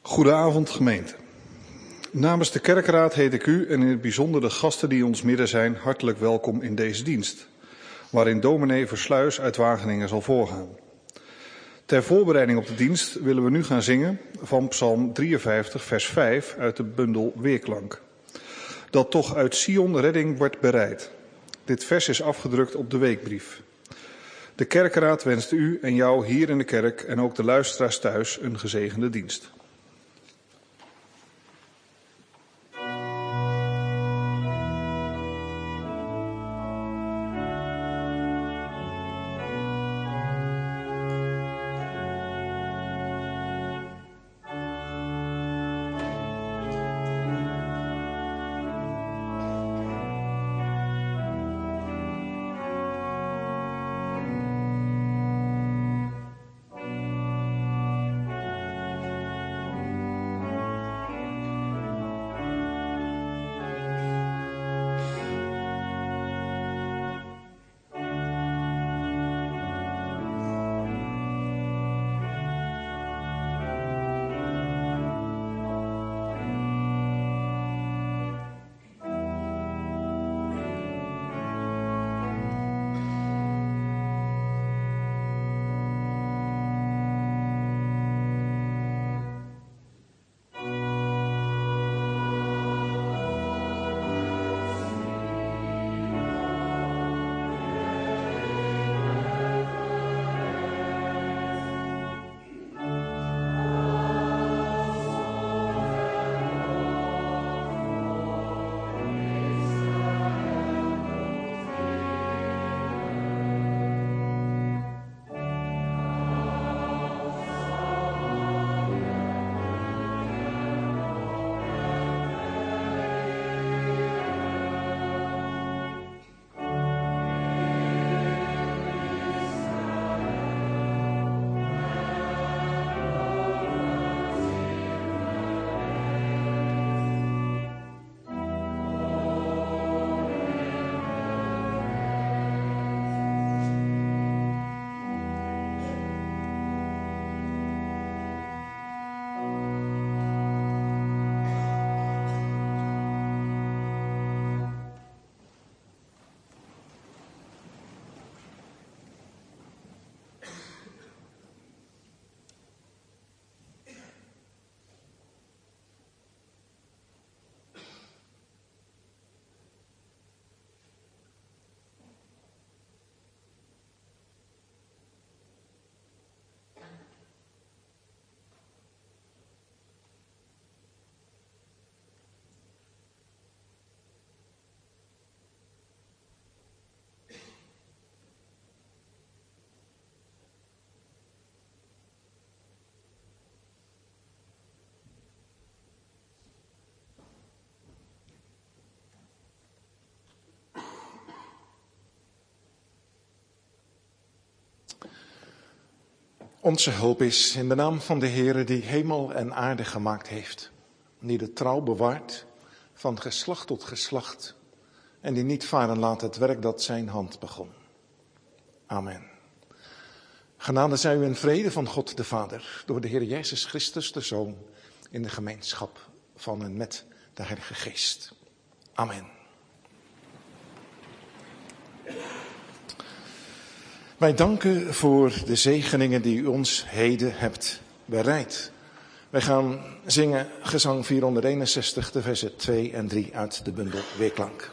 Goedenavond gemeente. Namens de kerkraad heet ik u en in het bijzonder de gasten die in ons midden zijn hartelijk welkom in deze dienst, waarin dominee Versluis uit Wageningen zal voorgaan. Ter voorbereiding op de dienst willen we nu gaan zingen van Psalm 53 vers 5 uit de bundel Weerklank. Dat toch uit Sion redding wordt bereid. Dit vers is afgedrukt op de weekbrief. De kerkraad wenst u en jou hier in de kerk en ook de luisteraars thuis een gezegende dienst. Onze hulp is in de naam van de Heere die hemel en aarde gemaakt heeft, die de trouw bewaart van geslacht tot geslacht en die niet varen laat het werk dat zijn hand begon. Amen. Genade zij u in vrede van God de Vader, door de Heer Jezus Christus de Zoon, in de gemeenschap van en met de Heilige Geest. Amen. Wij danken voor de zegeningen die u ons heden hebt bereid. Wij gaan zingen gezang 461, de versen 2 en 3 uit de bundel Weerklank.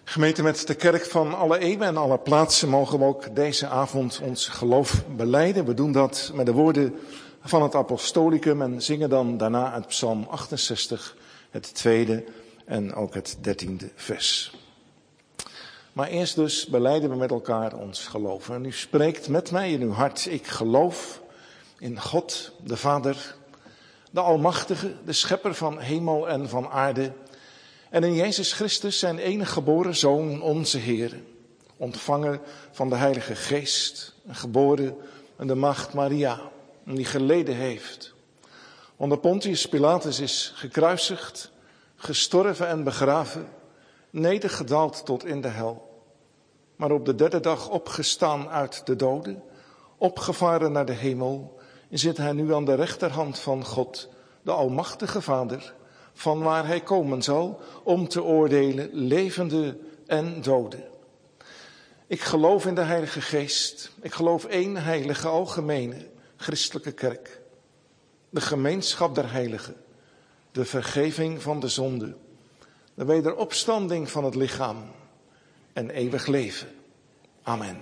Gemeente, met de kerk van alle eeuwen en alle plaatsen mogen we ook deze avond ons geloof belijden. We doen dat met de woorden van het apostolicum en zingen dan daarna uit Psalm 68, het tweede en ook het 13e vers. Maar eerst dus belijden we met elkaar ons geloof. En u spreekt met mij in uw hart: ik geloof in God, de Vader, de Almachtige, de Schepper van hemel en van aarde. En in Jezus Christus, zijn enige geboren Zoon, onze Heer, ontvangen van de Heilige Geest, geboren in de maagd Maria, die geleden heeft. Onder Pontius Pilatus is gekruisigd, gestorven en begraven, nedergedaald tot in de hel. Maar op de derde dag opgestaan uit de doden, opgevaren naar de hemel, zit hij nu aan de rechterhand van God, de Almachtige Vader, van waar hij komen zal om te oordelen levenden en doden. Ik geloof in de Heilige Geest. Ik geloof één heilige, algemene, christelijke kerk. De gemeenschap der heiligen. De vergeving van de zonde. De wederopstanding van het lichaam. En eeuwig leven. Amen.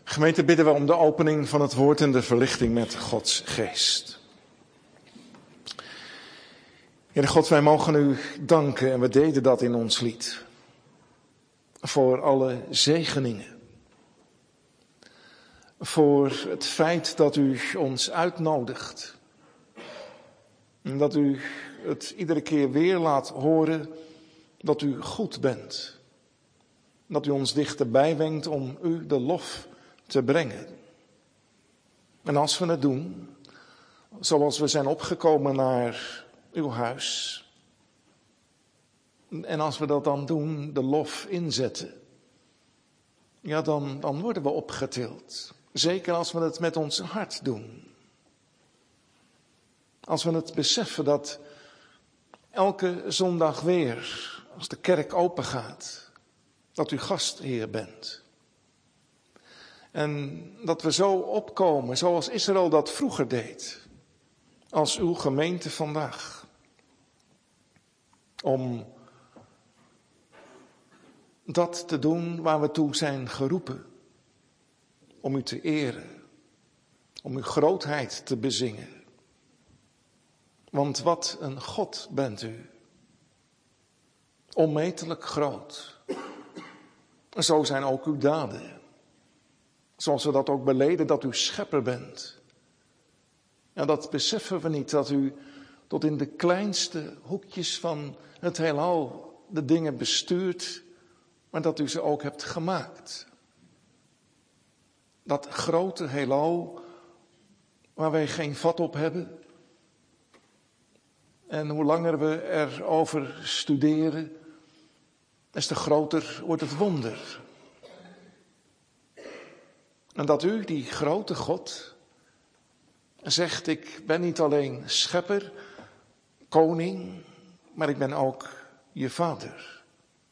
Gemeente, bidden we om de opening van het woord en de verlichting met Gods geest. Heere God, wij mogen u danken en we deden dat in ons lied. Voor alle zegeningen. Voor het feit dat u ons uitnodigt. En dat u het iedere keer weer laat horen dat u goed bent. Dat u ons dichterbij wenkt om u de lof te brengen. En als we het doen, zoals we zijn opgekomen naar uw huis. En als we dat dan doen, de lof inzetten. Ja, dan worden we opgetild. Zeker als we het met ons hart doen. Als we het beseffen dat elke zondag weer, als de kerk open gaat, dat u gastheer bent. En dat we zo opkomen, zoals Israël dat vroeger deed, als uw gemeente vandaag. Om dat te doen waar we toe zijn geroepen. Om u te eren, om uw grootheid te bezingen. Want wat een God bent u. Onmetelijk groot. En zo zijn ook uw daden. Zoals we dat ook beleden, dat u schepper bent. En dat beseffen we niet, dat u tot in de kleinste hoekjes van het heelal de dingen bestuurt, maar dat u ze ook hebt gemaakt. Dat grote heelal waar wij geen vat op hebben. En hoe langer we erover studeren, des te groter wordt het wonder. En dat u, die grote God, zegt, ik ben niet alleen schepper, koning, maar ik ben ook je vader.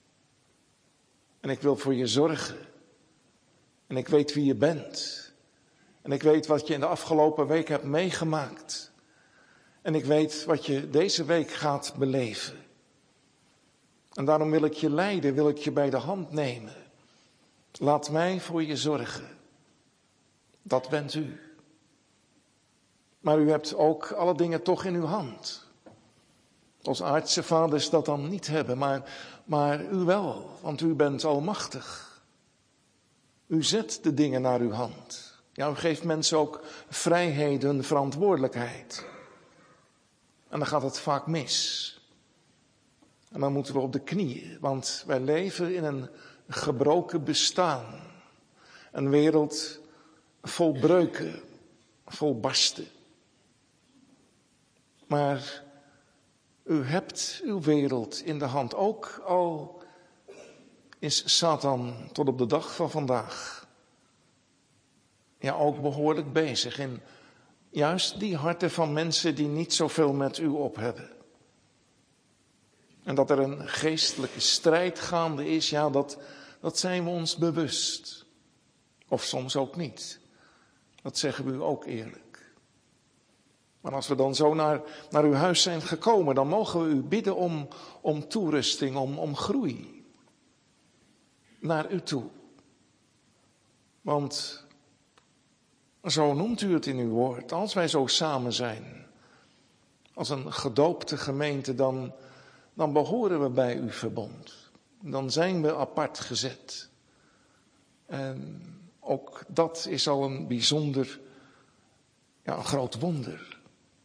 En ik wil voor je zorgen. En ik weet wie je bent. En ik weet wat je in de afgelopen week hebt meegemaakt. En ik weet wat je deze week gaat beleven. En daarom wil ik je leiden, wil ik je bij de hand nemen. Laat mij voor je zorgen. Dat bent u. Maar u hebt ook alle dingen toch in uw hand. Als aardse vaders dat dan niet hebben, maar u wel, want u bent almachtig. U zet de dingen naar uw hand. Ja, u geeft mensen ook vrijheden, verantwoordelijkheid. En dan gaat het vaak mis. En dan moeten we op de knieën, want wij leven in een gebroken bestaan. Een wereld vol breuken, vol barsten. Maar u hebt uw wereld in de hand, ook al is Satan tot op de dag van vandaag ja ook behoorlijk bezig in juist die harten van mensen die niet zoveel met u op hebben. En dat er een geestelijke strijd gaande is, ja, dat zijn we ons bewust. Of soms ook niet. Dat zeggen we u ook eerlijk. Maar als we dan zo naar uw huis zijn gekomen, dan mogen we u bidden om toerusting, om groei. Naar u toe. Want zo noemt u het in uw woord. Als wij zo samen zijn, als een gedoopte gemeente, dan behoren we bij uw verbond. Dan zijn we apart gezet. En ook dat is al een bijzonder, ja, een groot wonder.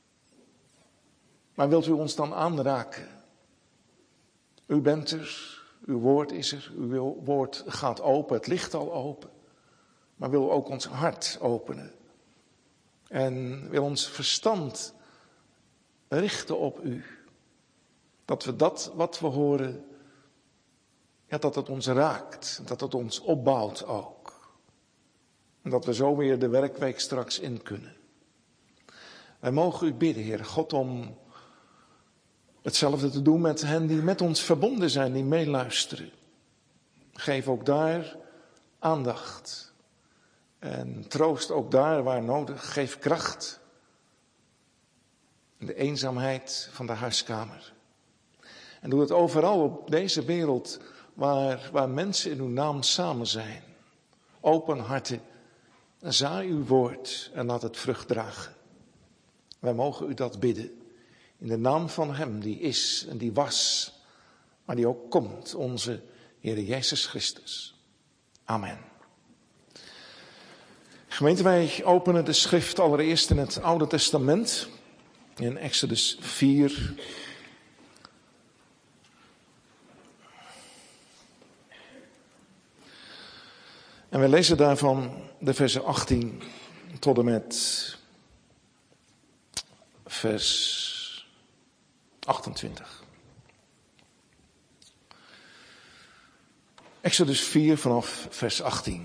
Maar wilt u ons dan aanraken? U bent er, uw woord is er, uw woord gaat open, het ligt al open. Maar wil ook ons hart openen. En wil ons verstand richten op u. Dat we dat wat we horen, ja, dat het ons raakt. Dat het ons opbouwt ook. En dat we zo weer de werkweek straks in kunnen. Wij mogen u bidden, Heer God, om hetzelfde te doen met hen die met ons verbonden zijn, die meeluisteren. Geef ook daar aandacht. En troost ook daar waar nodig. Geef kracht. In de eenzaamheid van de huiskamer. En doe het overal op deze wereld waar mensen in uw naam samen zijn. Open harten zaai uw woord en laat het vrucht dragen. Wij mogen u dat bidden. In de naam van hem die is en die was, maar die ook komt, onze Heer Jezus Christus. Amen. Gemeente, wij openen de schrift allereerst in het Oude Testament, in Exodus 4. En we lezen daarvan de versen 18 tot en met vers 28. Exodus 4 vanaf vers 18.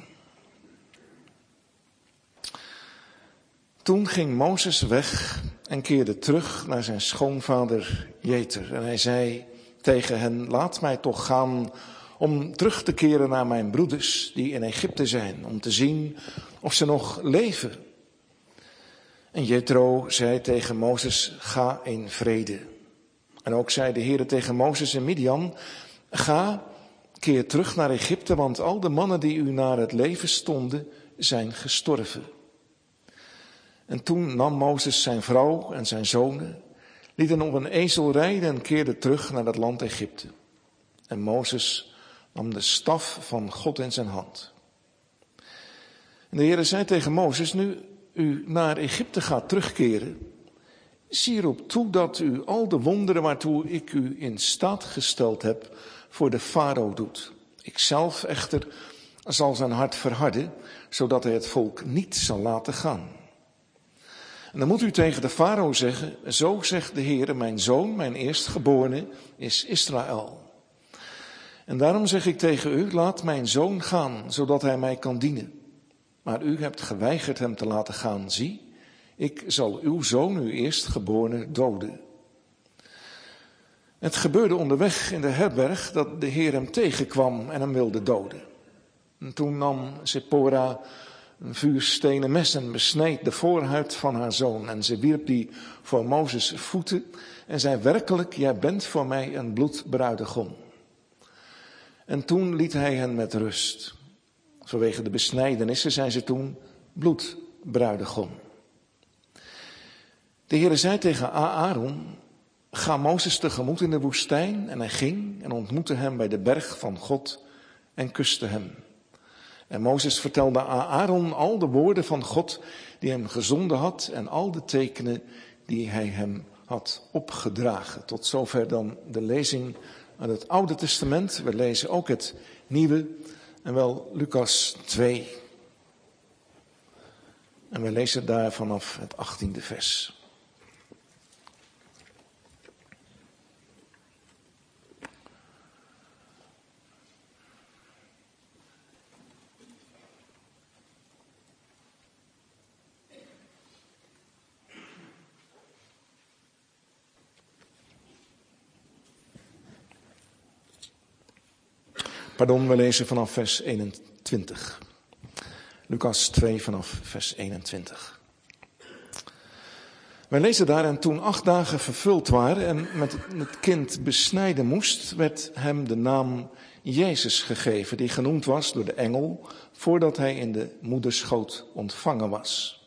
Toen ging Mozes weg en keerde terug naar zijn schoonvader Jether. En hij zei tegen hen, laat mij toch gaan om terug te keren naar mijn broeders die in Egypte zijn, om te zien of ze nog leven. En Jethro zei tegen Mozes, ga in vrede. En ook zei de Heere tegen Mozes en Midian, ga, keer terug naar Egypte, want al de mannen die u naar het leven stonden, zijn gestorven. En toen nam Mozes zijn vrouw en zijn zonen, liet hen op een ezel rijden en keerde terug naar het land Egypte. En Mozes nam de staf van God in zijn hand. En de Heere zei tegen Mozes, nu u naar Egypte gaat terugkeren, zie erop toe dat u al de wonderen waartoe ik u in staat gesteld heb voor de farao doet. Ikzelf echter zal zijn hart verharden, zodat hij het volk niet zal laten gaan. En dan moet u tegen de farao zeggen, zo zegt de Heere, mijn zoon, mijn eerstgeborene, is Israël. En daarom zeg ik tegen u, laat mijn zoon gaan, zodat hij mij kan dienen. Maar u hebt geweigerd hem te laten gaan. Zie, ik zal uw zoon, uw eerstgeborene, doden. Het gebeurde onderweg in de herberg dat de Heer hem tegenkwam en hem wilde doden. En toen nam Zipporah een vuurstenen mes en besneed de voorhuid van haar zoon. En ze wierp die voor Mozes voeten en zei, werkelijk, jij bent voor mij een bloedbruidegom. En toen liet hij hen met rust. Vanwege de besnijdenissen zijn ze toen bloedbruidegom. De Heere zei tegen Aaron, ga Mozes tegemoet in de woestijn. En hij ging en ontmoette hem bij de berg van God en kuste hem. En Mozes vertelde Aaron al de woorden van God die hem gezonden had en al de tekenen die hij hem had opgedragen. Tot zover dan de lezing uit het Oude Testament. We lezen ook het Nieuwe en wel Lucas 2. En we lezen daar vanaf het 18e vers. We lezen vanaf vers 21. Lucas 2 vanaf vers 21. Wij lezen daar, en toen 8 dagen vervuld waren en met het kind besnijden moest, werd hem de naam Jezus gegeven, die genoemd was door de engel, voordat hij in de moederschoot ontvangen was.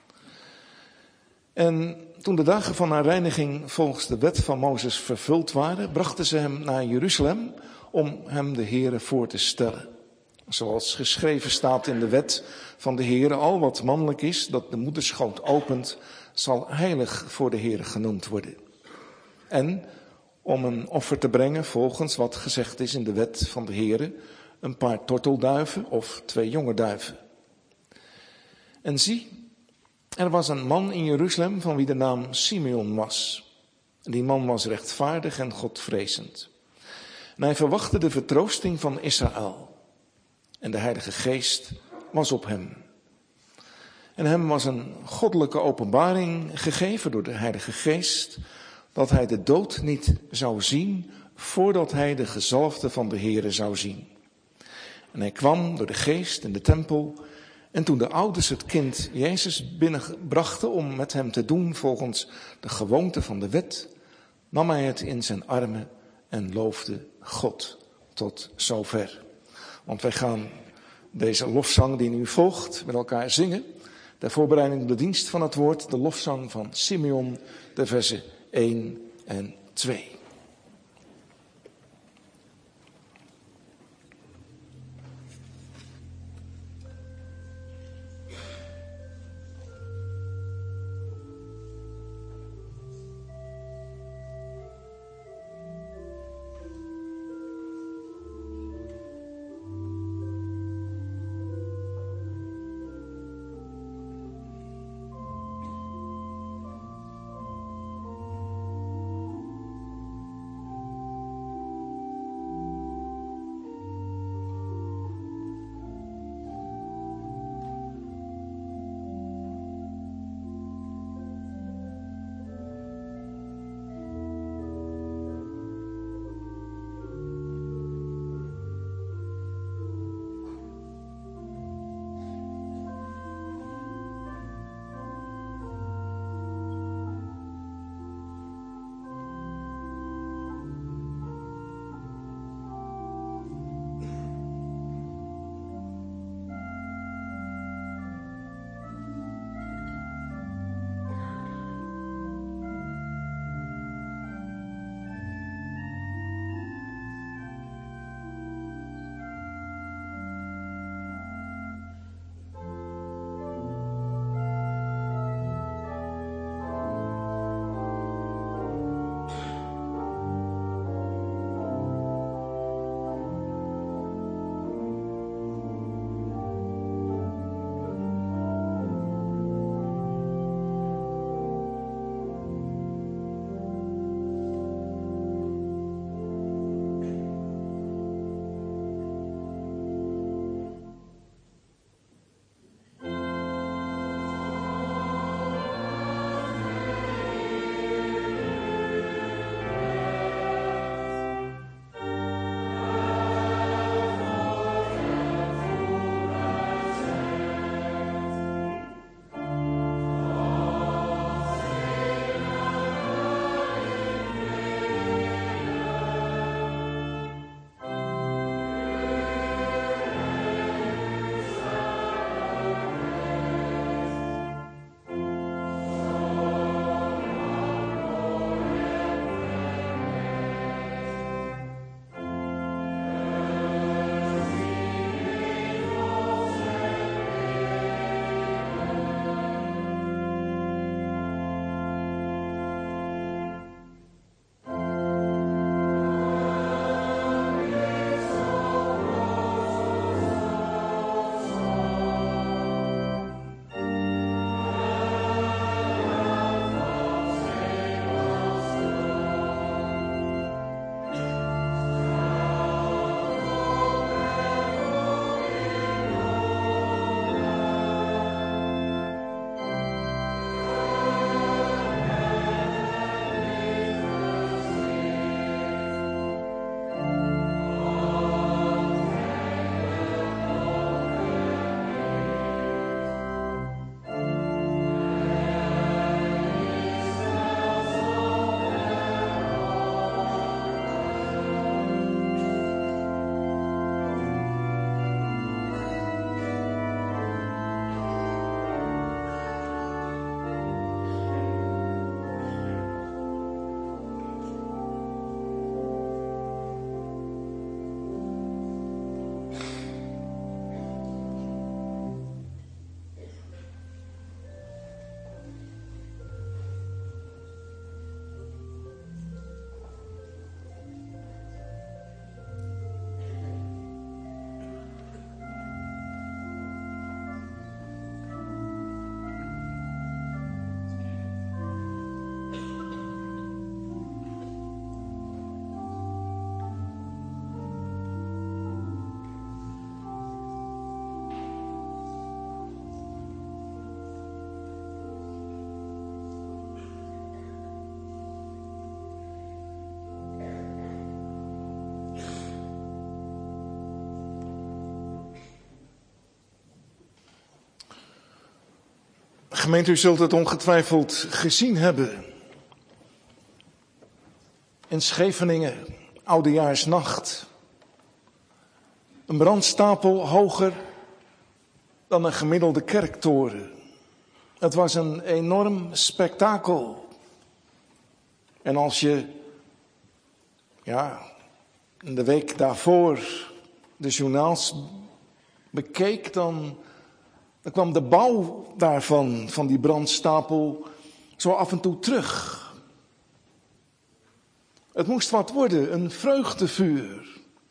En toen de dagen van haar reiniging volgens de wet van Mozes vervuld waren, brachten ze hem naar Jeruzalem om hem de Heere voor te stellen. Zoals geschreven staat in de wet van de Heere, al wat mannelijk is, dat de moederschoot opent, zal heilig voor de Heere genoemd worden. En om een offer te brengen, volgens wat gezegd is in de wet van de Heere, een paar tortelduiven of 2 jonge duiven. En zie, er was een man in Jeruzalem van wie de naam Simeon was. Die man was rechtvaardig en godvrezend. En hij verwachtte de vertroosting van Israël. En de Heilige Geest was op hem. En hem was een goddelijke openbaring gegeven door de Heilige Geest, dat hij de dood niet zou zien voordat hij de gezalfde van de Heere zou zien. En hij kwam door de Geest in de tempel. En toen de ouders het kind Jezus binnenbrachten om met hem te doen volgens de gewoonte van de wet, nam hij het in zijn armen en loofde God. Tot zover. Want wij gaan deze lofzang die nu volgt met elkaar zingen. Ter voorbereiding op de dienst van het woord, de lofzang van Simeon, de versen 1 en 2. Gemeente, u zult het ongetwijfeld gezien hebben. In Scheveningen, oudejaarsnacht. Een brandstapel hoger dan een gemiddelde kerktoren. Het was een enorm spektakel. En als je, de week daarvoor de journaals bekeek, dan kwam de bouw daarvan, van die brandstapel, zo af en toe terug. Het moest wat worden, een vreugdevuur.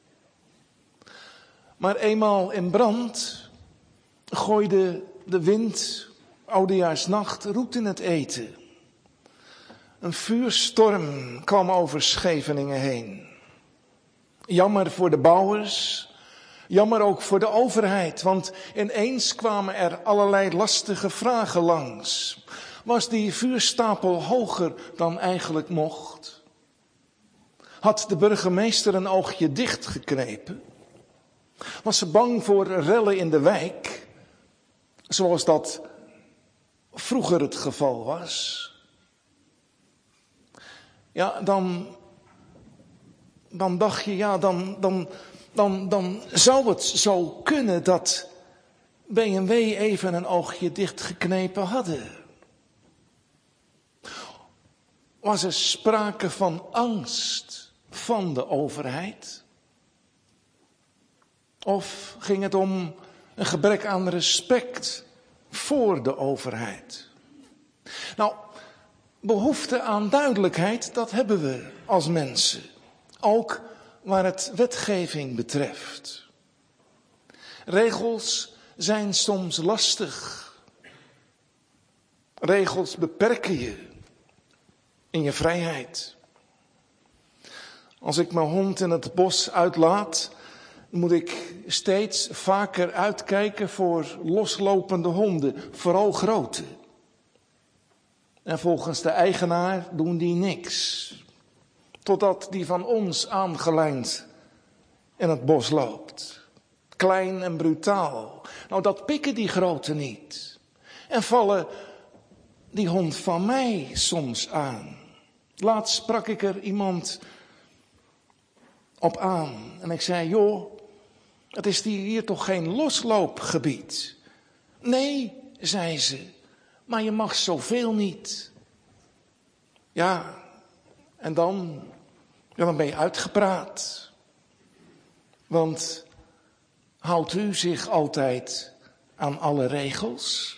Maar eenmaal in brand gooide de wind, oudejaarsnacht, roet in het eten. Een vuurstorm kwam over Scheveningen heen. Jammer voor de bouwers, jammer ook voor de overheid, want ineens kwamen er allerlei lastige vragen langs. Was die vuurstapel hoger dan eigenlijk mocht? Had de burgemeester een oogje dichtgeknepen? Was ze bang voor rellen in de wijk, zoals dat vroeger het geval was? Ja, dan dacht je, dan zou het zo kunnen dat BMW even een oogje dichtgeknepen hadden. Was er sprake van angst van de overheid? Of ging het om een gebrek aan respect voor de overheid? Nou, behoefte aan duidelijkheid, dat hebben we als mensen. Ook waar het wetgeving betreft. Regels zijn soms lastig. Regels beperken je in je vrijheid. Als ik mijn hond in het bos uitlaat, moet ik steeds vaker uitkijken voor loslopende honden, vooral grote. En volgens de eigenaar doen die niks. Totdat die van ons aangelijnd in het bos loopt. Klein en brutaal. Nou, dat pikken die grote niet. En vallen die hond van mij soms aan. Laatst sprak ik er iemand op aan. En ik zei, joh, het is hier toch geen losloopgebied? Nee, zei ze, maar je mag zoveel niet. Ja, en dan ben je uitgepraat. Want houdt u zich altijd aan alle regels?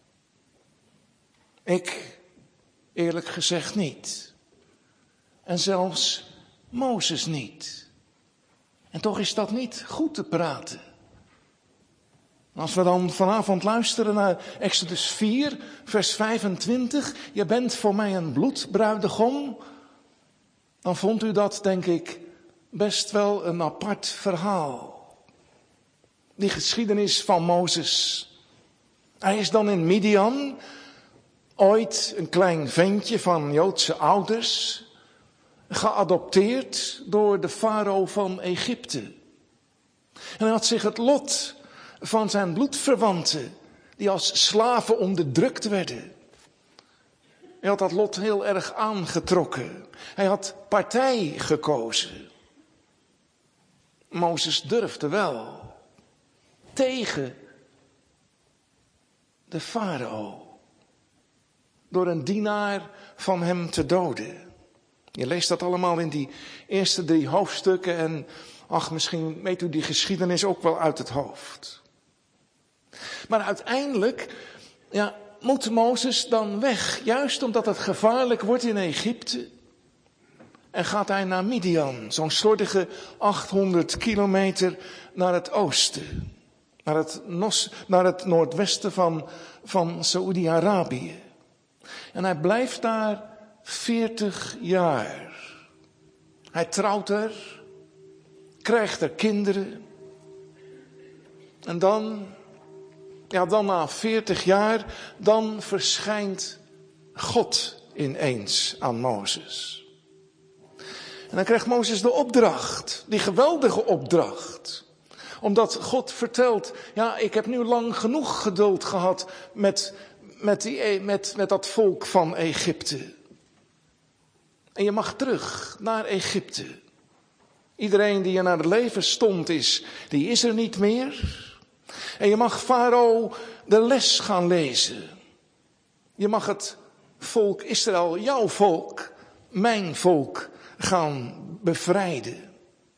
Ik, eerlijk gezegd, niet. En zelfs Mozes niet. En toch is dat niet goed te praten. Als we dan vanavond luisteren naar Exodus 4, vers 25. Je bent voor mij een bloedbruidegom. Dan vond u dat, denk ik, best wel een apart verhaal. Die geschiedenis van Mozes. Hij is dan in Midian, ooit een klein ventje van Joodse ouders, geadopteerd door de farao van Egypte. En hij had zich het lot van zijn bloedverwanten, die als slaven onderdrukt werden. Hij had dat lot heel erg aangetrokken. Hij had partij gekozen. Mozes durfde wel. Tegen de farao. Door een dienaar van hem te doden. Je leest dat allemaal in die eerste 3 hoofdstukken. En misschien weet u die geschiedenis ook wel uit het hoofd. Maar uiteindelijk moet Mozes dan weg. Juist omdat het gevaarlijk wordt in Egypte. En gaat hij naar Midian. Zo'n slordige 800 kilometer naar het oosten. Naar het noordwesten van Saoedi-Arabië. En hij blijft daar 40 jaar. Hij trouwt er. Krijgt er kinderen. En dan na 40 jaar, dan verschijnt God ineens aan Mozes. En dan krijgt Mozes de opdracht, die geweldige opdracht. Omdat God vertelt, ik heb nu lang genoeg geduld gehad met dat volk van Egypte. En je mag terug naar Egypte. Iedereen die er naar het leven stond die is er niet meer. En je mag Farao de les gaan lezen. Je mag het volk Israël, jouw volk, mijn volk, gaan bevrijden.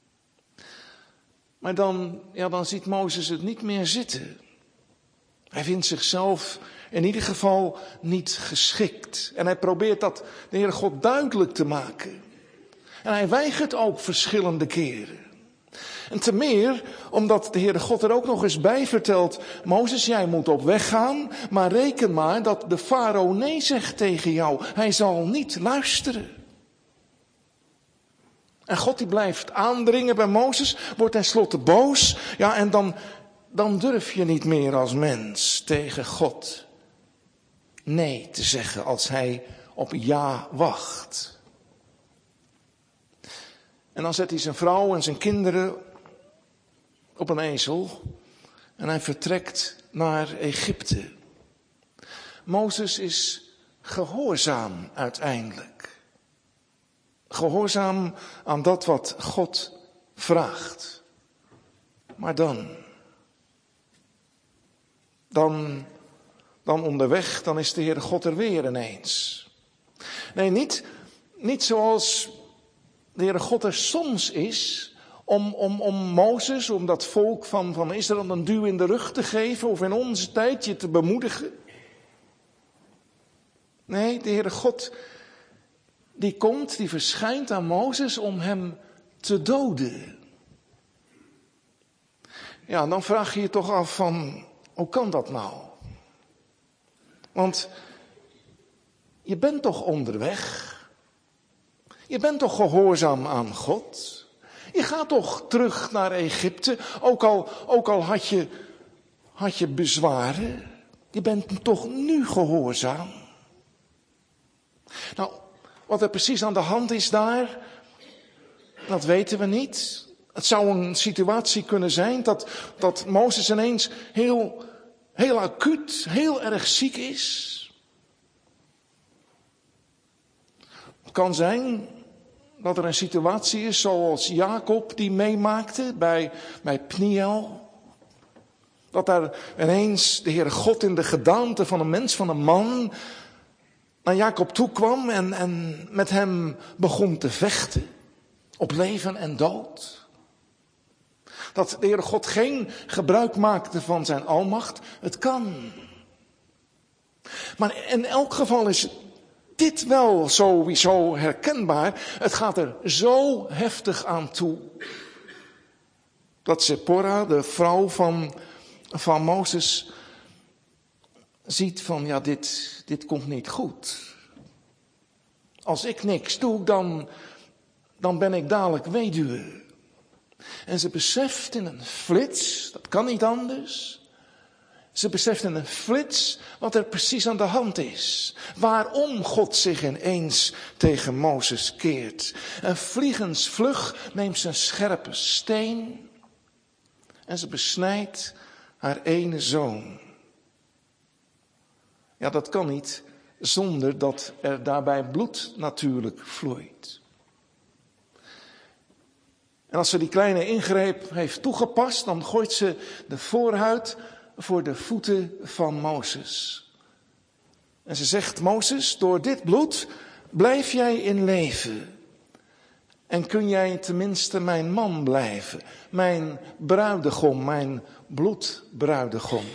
Maar dan ziet Mozes het niet meer zitten. Hij vindt zichzelf in ieder geval niet geschikt. En hij probeert dat de Heere God duidelijk te maken. En hij weigert ook verschillende keren. En te meer omdat de Heere God er ook nog eens bij vertelt: Mozes, jij moet op weg gaan, maar reken maar dat de farao nee zegt tegen jou. Hij zal niet luisteren. En God die blijft aandringen bij Mozes, wordt tenslotte boos. Ja, en dan durf je niet meer als mens tegen God nee te zeggen als hij op ja wacht. En dan zet hij zijn vrouw en zijn kinderen op een ezel en hij vertrekt naar Egypte. Mozes is gehoorzaam uiteindelijk. Gehoorzaam aan dat wat God vraagt. Maar dan onderweg, dan is de Heere God er weer ineens. Nee, niet zoals de Heere God er soms is om Mozes, om dat volk van Israël een duw in de rug te geven of in onze tijd je te bemoedigen. Nee, de Heere God die verschijnt aan Mozes om hem te doden. Ja, dan vraag je je toch af van, hoe kan dat nou? Want je bent toch onderweg? Je bent toch gehoorzaam aan God? Je gaat toch terug naar Egypte, ook al had je bezwaren? Je bent toch nu gehoorzaam? Nou, wat er precies aan de hand is daar, dat weten we niet. Het zou een situatie kunnen zijn dat Mozes ineens heel acuut, heel erg ziek is. Het kan zijn dat er een situatie is zoals Jacob die meemaakte bij Pniel. Dat daar ineens de Heere God in de gedaante van een mens, van een man, naar Jacob toe kwam en met hem begon te vechten. Op leven en dood. Dat de Heere God geen gebruik maakte van zijn almacht. Het kan. Maar in elk geval is dit wel sowieso herkenbaar. Het gaat er zo heftig aan toe. Dat Zipporah, de vrouw van Mozes, ziet van, ja, dit komt niet goed. Als ik niks doe, dan ben ik dadelijk weduwe. En ze beseft in een flits, dat kan niet anders. Ze beseft in een flits wat er precies aan de hand is. Waarom God zich ineens tegen Mozes keert. En vliegensvlug neemt ze een scherpe steen en ze besnijdt haar ene zoon. Ja, dat kan niet zonder dat er daarbij bloed natuurlijk vloeit. En als ze die kleine ingreep heeft toegepast, dan gooit ze de voorhuid voor de voeten van Mozes. En ze zegt, Mozes, door dit bloed blijf jij in leven. En kun jij tenminste mijn man blijven. Mijn bruidegom, mijn bloedbruidegom.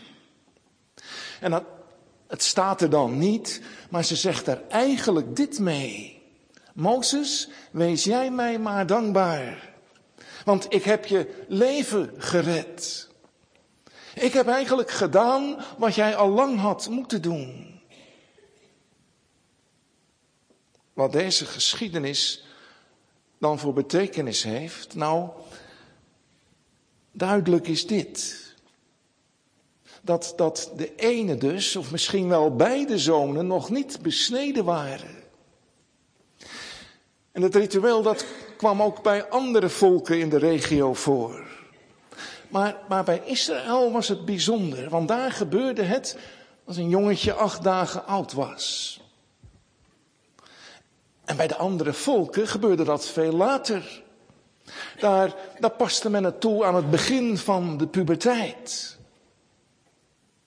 En het staat er dan niet, maar ze zegt er eigenlijk dit mee. Mozes, wees jij mij maar dankbaar. Want ik heb je leven gered. Ik heb eigenlijk gedaan wat jij al lang had moeten doen. Wat deze geschiedenis dan voor betekenis heeft, nou, duidelijk is dit. Dat de ene dus, of misschien wel beide zonen, nog niet besneden waren. En het ritueel dat kwam ook bij andere volken in de regio voor. Maar bij Israël was het bijzonder, want daar gebeurde het als een jongetje 8 dagen oud was. En bij de andere volken gebeurde dat veel later. Daar paste men het toe aan het begin van de puberteit.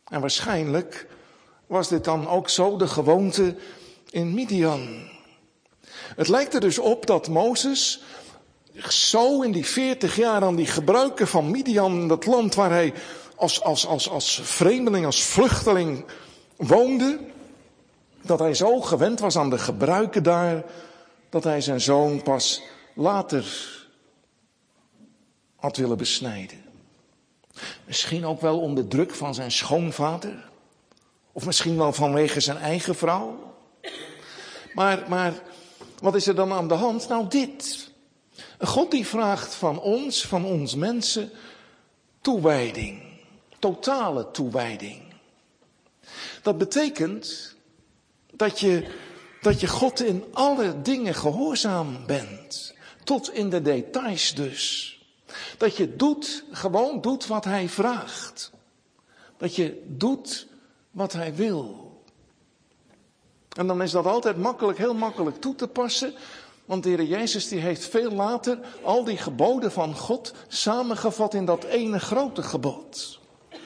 En waarschijnlijk was dit dan ook zo de gewoonte in Midian. Het lijkt er dus op dat Mozes zo in die 40 jaar aan die gebruiken van Midian, dat land waar hij als vreemdeling, als vluchteling woonde, dat hij zo gewend was aan de gebruiken daar, dat hij zijn zoon pas later had willen besnijden. Misschien ook wel onder druk van zijn schoonvader. Of misschien wel vanwege zijn eigen vrouw. Maar wat is er dan aan de hand? Nou dit. God die vraagt van ons mensen, toewijding. Totale toewijding. Dat betekent dat je God in alle dingen gehoorzaam bent. Tot in de details dus. Dat je gewoon doet wat hij vraagt. Dat je doet wat hij wil. En dan is dat altijd heel makkelijk toe te passen. Want de Heer Jezus die heeft veel later al die geboden van God samengevat in dat ene grote gebod.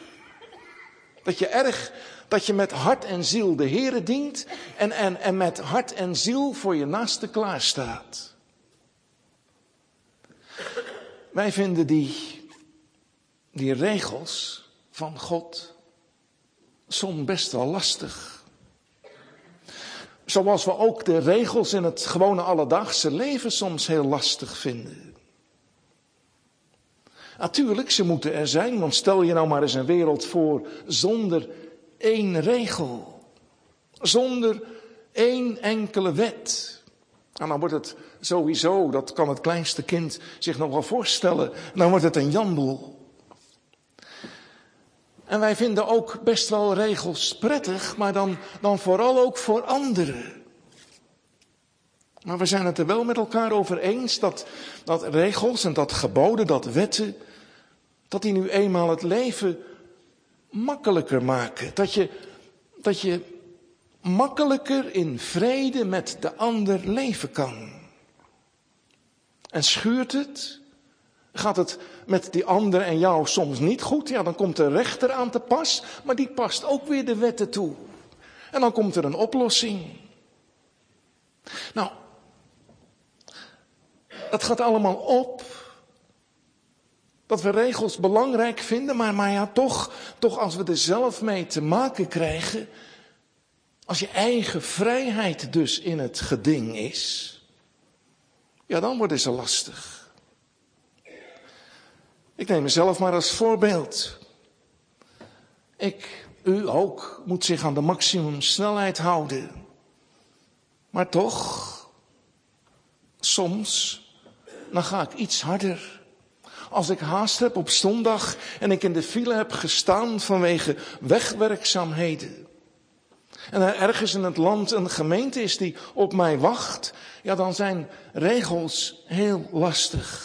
Dat je met hart en ziel de Heere dient en met hart en ziel voor je naaste klaarstaat. Wij vinden die regels van God soms best wel lastig. Zoals we ook de regels in het gewone alledaagse leven soms heel lastig vinden. Natuurlijk, ze moeten er zijn, want stel je nou maar eens een wereld voor zonder één regel. Zonder één enkele wet. En dan wordt het sowieso, dat kan het kleinste kind zich nog wel voorstellen, dan wordt het een janboel. En wij vinden ook best wel regels prettig, maar dan vooral ook voor anderen. Maar we zijn het er wel met elkaar over eens dat regels en dat geboden, dat wetten, dat die nu eenmaal het leven makkelijker maken. Dat je makkelijker in vrede met de ander leven kan. En schuurt het? Gaat het met die ander en jou soms niet goed? Ja, dan komt de rechter aan te pas, maar die past ook weer de wetten toe. En dan komt er een oplossing. Nou, het gaat allemaal op. Dat we regels belangrijk vinden, maar ja, toch als we er zelf mee te maken krijgen, als je eigen vrijheid dus in het geding is, ja, dan worden ze lastig. Ik neem mezelf maar als voorbeeld. U ook, moet zich aan de maximumsnelheid houden. Maar toch, soms, dan ga ik iets harder. Als ik haast heb op zondag en ik in de file heb gestaan vanwege wegwerkzaamheden. En er ergens in het land een gemeente is die op mij wacht, ja, dan zijn regels heel lastig.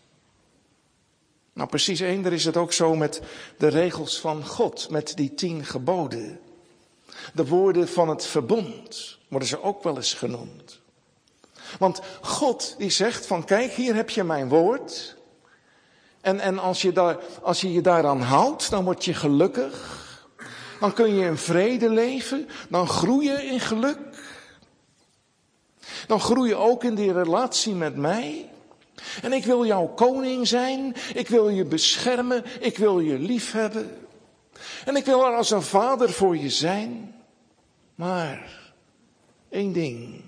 Nou, precies eender is het ook zo met de regels van God, met die 10 geboden. De woorden van het verbond worden ze ook wel eens genoemd. Want God die zegt van kijk, hier heb je mijn woord. En als je je daaraan houdt, dan word je gelukkig. Dan kun je in vrede leven. Dan groei je in geluk. Dan groei je ook in die relatie met mij. En ik wil jouw koning zijn. Ik wil je beschermen. Ik wil je liefhebben. En ik wil er als een vader voor je zijn. Maar 1 ding.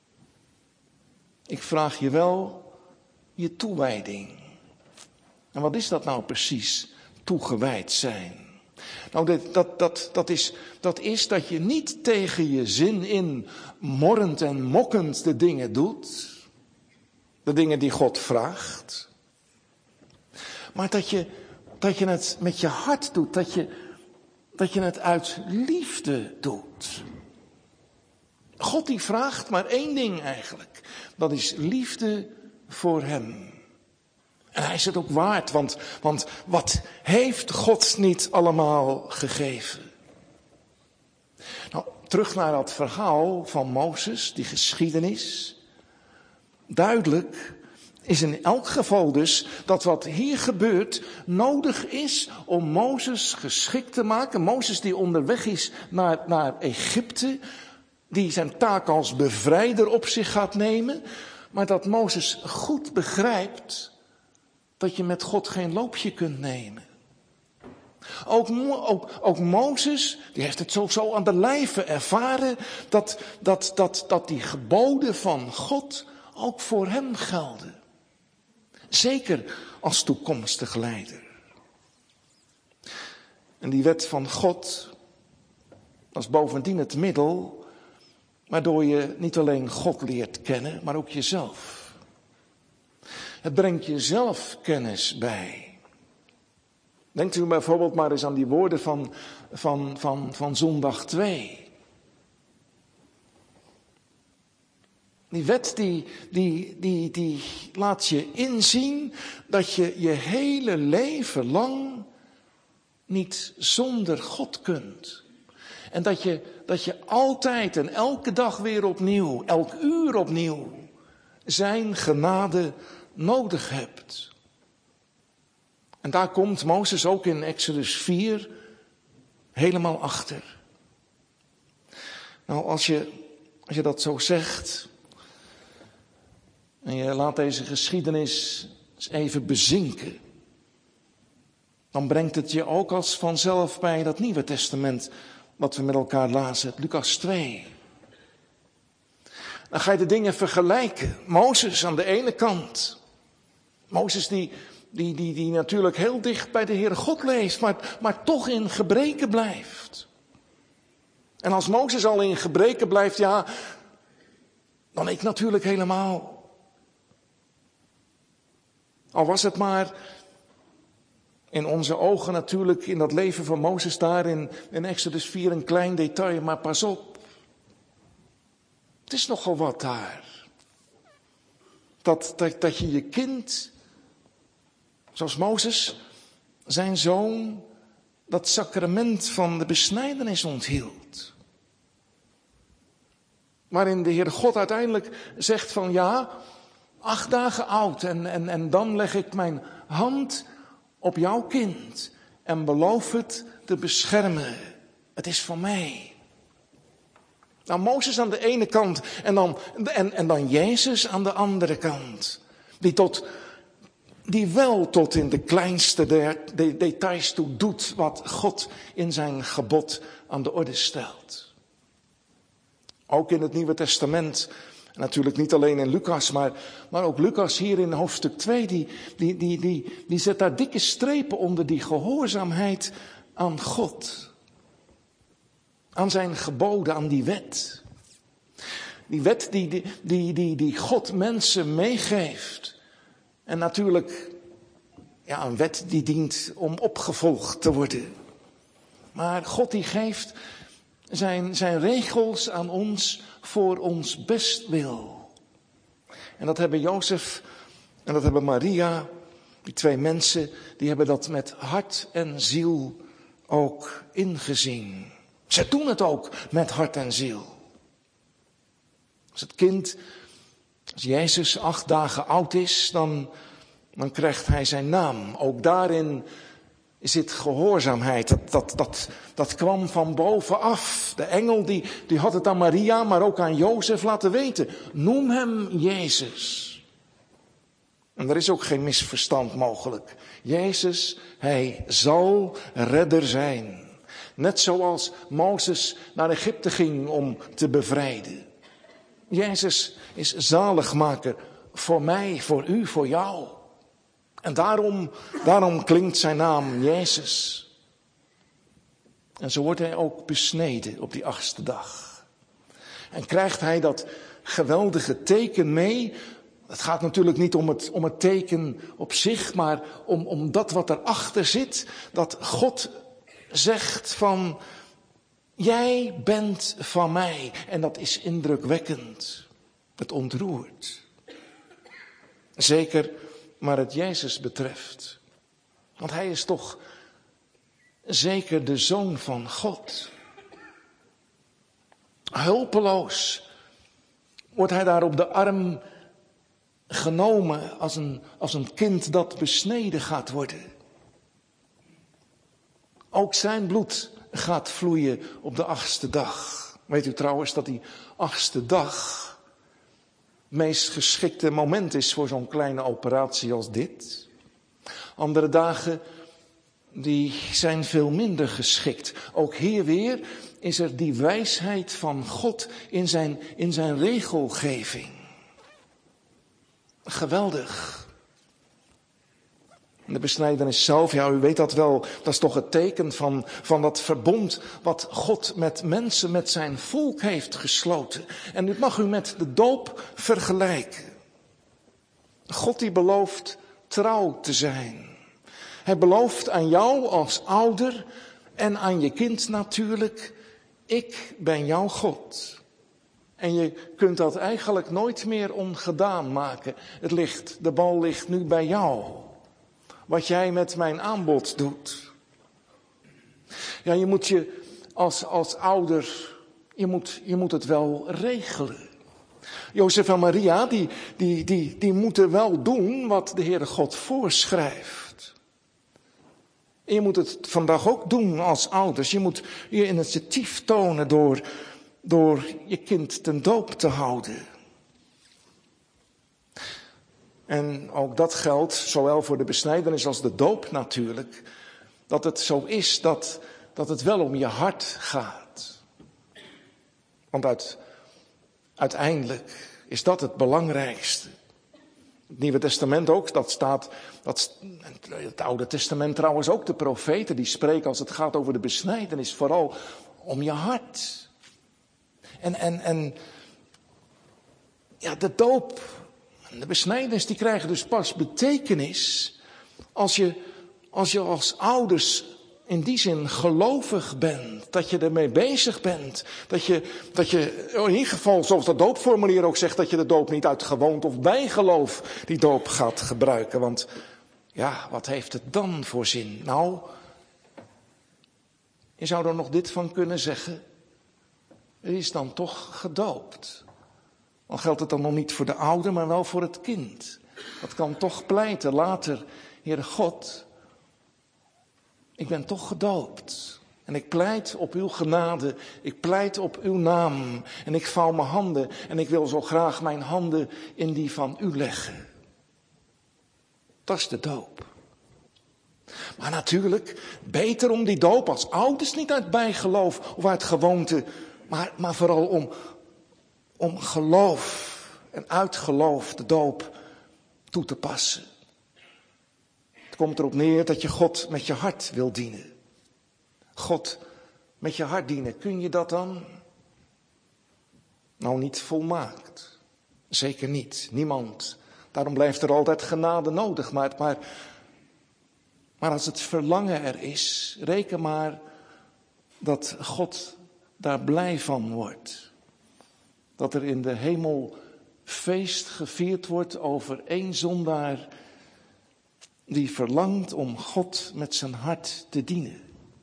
Ik vraag je wel je toewijding. En wat is dat nou precies? Toegewijd zijn. Nou, dat is dat je niet tegen je zin in morrend en mokkend de dingen doet. De dingen die God vraagt. Maar dat je het met je hart doet. Dat je het uit liefde doet. God die vraagt maar 1 ding eigenlijk. Dat is liefde voor hem. En hij is het ook waard, want wat heeft God niet allemaal gegeven? Nou, terug naar dat verhaal van Mozes, die geschiedenis. Duidelijk is in elk geval dus dat wat hier gebeurt nodig is om Mozes geschikt te maken. Mozes die onderweg is naar Egypte, die zijn taak als bevrijder op zich gaat nemen. Maar dat Mozes goed begrijpt dat je met God geen loopje kunt nemen. Ook Mozes, die heeft het zo aan de lijve ervaren dat die geboden van God ook voor hem gelden. Zeker als toekomstig leider. En die wet van God, dat is bovendien het middel waardoor je niet alleen God leert kennen, maar ook jezelf. Het brengt jezelf kennis bij. Denkt u bijvoorbeeld maar eens aan die woorden van zondag 2. Die wet die laat je inzien dat je je hele leven lang niet zonder God kunt. En dat je altijd en elke dag weer opnieuw, elk uur opnieuw, zijn genade nodig hebt. En daar komt Mozes ook in Exodus 4 helemaal achter. Nou, als je dat zo zegt en je laat deze geschiedenis eens even bezinken, dan brengt het je ook als vanzelf bij dat Nieuwe Testament wat we met elkaar lazen, het Lucas 2. Dan ga je de dingen vergelijken. Mozes aan de ene kant. Mozes die natuurlijk heel dicht bij de Heere God leeft, maar toch in gebreken blijft. En als Mozes al in gebreken blijft, ja, dan ik natuurlijk helemaal. Al was het maar in onze ogen natuurlijk in dat leven van Mozes daar in Exodus 4 een klein detail, maar pas op. Het is nogal wat daar. Dat je je kind, zoals Mozes, zijn zoon, dat sacrament van de besnijdenis onthield. Waarin de Heer God uiteindelijk zegt van ja, 8 dagen oud en dan leg ik mijn hand op jouw kind en beloof het te beschermen. Het is van mij. Nou, Mozes aan de ene kant en dan Jezus aan de andere kant. Die wel tot in de kleinste details toe doet wat God in zijn gebod aan de orde stelt. Ook in het Nieuwe Testament, natuurlijk niet alleen in Lucas, maar ook Lucas hier in hoofdstuk 2, die zet daar dikke strepen onder die gehoorzaamheid aan God. Aan zijn geboden, aan die wet. Die wet die God mensen meegeeft. En natuurlijk, ja, een wet die dient om opgevolgd te worden. Maar God die geeft zijn regels aan ons voor ons bestwil. En dat hebben Jozef en dat hebben Maria, die 2 mensen, die hebben dat met hart en ziel ook ingezien. Ze doen het ook met hart en ziel. Als Jezus 8 dagen oud is, dan krijgt hij zijn naam. Ook daarin zit gehoorzaamheid. Dat kwam van bovenaf. De engel die had het aan Maria, maar ook aan Jozef laten weten. Noem hem Jezus. En er is ook geen misverstand mogelijk. Jezus, hij zal redder zijn. Net zoals Mozes naar Egypte ging om te bevrijden. Jezus is zaligmaker voor mij, voor u, voor jou. En daarom klinkt zijn naam Jezus. En zo wordt hij ook besneden op die 8e dag. En krijgt hij dat geweldige teken mee. Het gaat natuurlijk niet om het teken op zich, maar om dat wat erachter zit. Dat God zegt van, jij bent van mij. En dat is indrukwekkend. Het ontroert. Zeker maar het Jezus betreft. Want hij is toch zeker de Zoon van God. Hulpeloos wordt hij daar op de arm genomen als een kind dat besneden gaat worden. Ook zijn bloed gaat vloeien op de 8e dag. Weet u trouwens dat die 8e dag het meest geschikte moment is voor zo'n kleine operatie als dit? Andere dagen die zijn veel minder geschikt. Ook hier weer is er die wijsheid van God in zijn regelgeving. Geweldig. De besnijdenis zelf, ja, u weet dat wel, dat is toch het teken van dat verbond wat God met mensen, met zijn volk heeft gesloten. En dit mag u met de doop vergelijken. God die belooft trouw te zijn. Hij belooft aan jou als ouder en aan je kind natuurlijk, ik ben jouw God. En je kunt dat eigenlijk nooit meer ongedaan maken. De bal ligt nu bij jou. Wat jij met mijn aanbod doet. Ja, je moet je als ouder, je moet het wel regelen. Jozef en Maria, die moeten wel doen wat de Heere God voorschrijft. En je moet het vandaag ook doen als ouders. Je moet je initiatief tonen door je kind ten doop te houden. En ook dat geldt, zowel voor de besnijdenis als de doop natuurlijk, dat het zo is dat het wel om je hart gaat. Want uiteindelijk is dat het belangrijkste. Het Nieuwe Testament ook, het Oude Testament trouwens ook, de profeten die spreken als het gaat over de besnijdenis vooral om je hart. En ja, de doop en de besnijdenis die krijgen dus pas betekenis als je als ouders in die zin gelovig bent, dat je ermee bezig bent, dat je in ieder geval, zoals dat doopformulier ook zegt, dat je de doop niet uit gewoonte of bijgeloof die doop gaat gebruiken. Want ja, wat heeft het dan voor zin? Nou, je zou er nog dit van kunnen zeggen, er is dan toch gedoopt. Dan geldt het dan nog niet voor de ouder, maar wel voor het kind. Dat kan toch pleiten later, Heere God, ik ben toch gedoopt. En ik pleit op uw genade, ik pleit op uw naam. En ik vouw mijn handen en ik wil zo graag mijn handen in die van u leggen. Dat is de doop. Maar natuurlijk, beter om die doop als ouders niet uit bijgeloof of uit gewoonte, maar vooral om geloof en uit geloof de doop toe te passen. Het komt erop neer dat je God met je hart wil dienen. God met je hart dienen, kun je dat dan? Nou, niet volmaakt. Zeker niet, niemand. Daarom blijft er altijd genade nodig. Maar als het verlangen er is, reken maar dat God daar blij van wordt. Dat er in de hemel feest gevierd wordt over één zondaar die verlangt om God met zijn hart te dienen.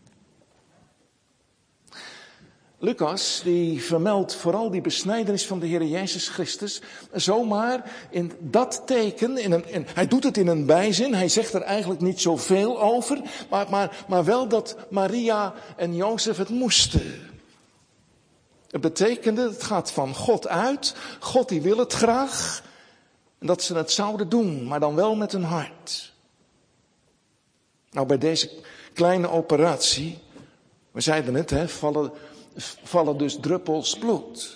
Lucas, die vermeldt vooral die besnijdenis van de Heer Jezus Christus zomaar in dat teken, hij doet het in een bijzin, hij zegt er eigenlijk niet zoveel over, maar wel dat Maria en Jozef het moesten. Het betekende, het gaat van God uit, God die wil het graag, en dat ze het zouden doen, maar dan wel met hun hart. Nou, bij deze kleine operatie, we zeiden het, vallen dus druppels bloed.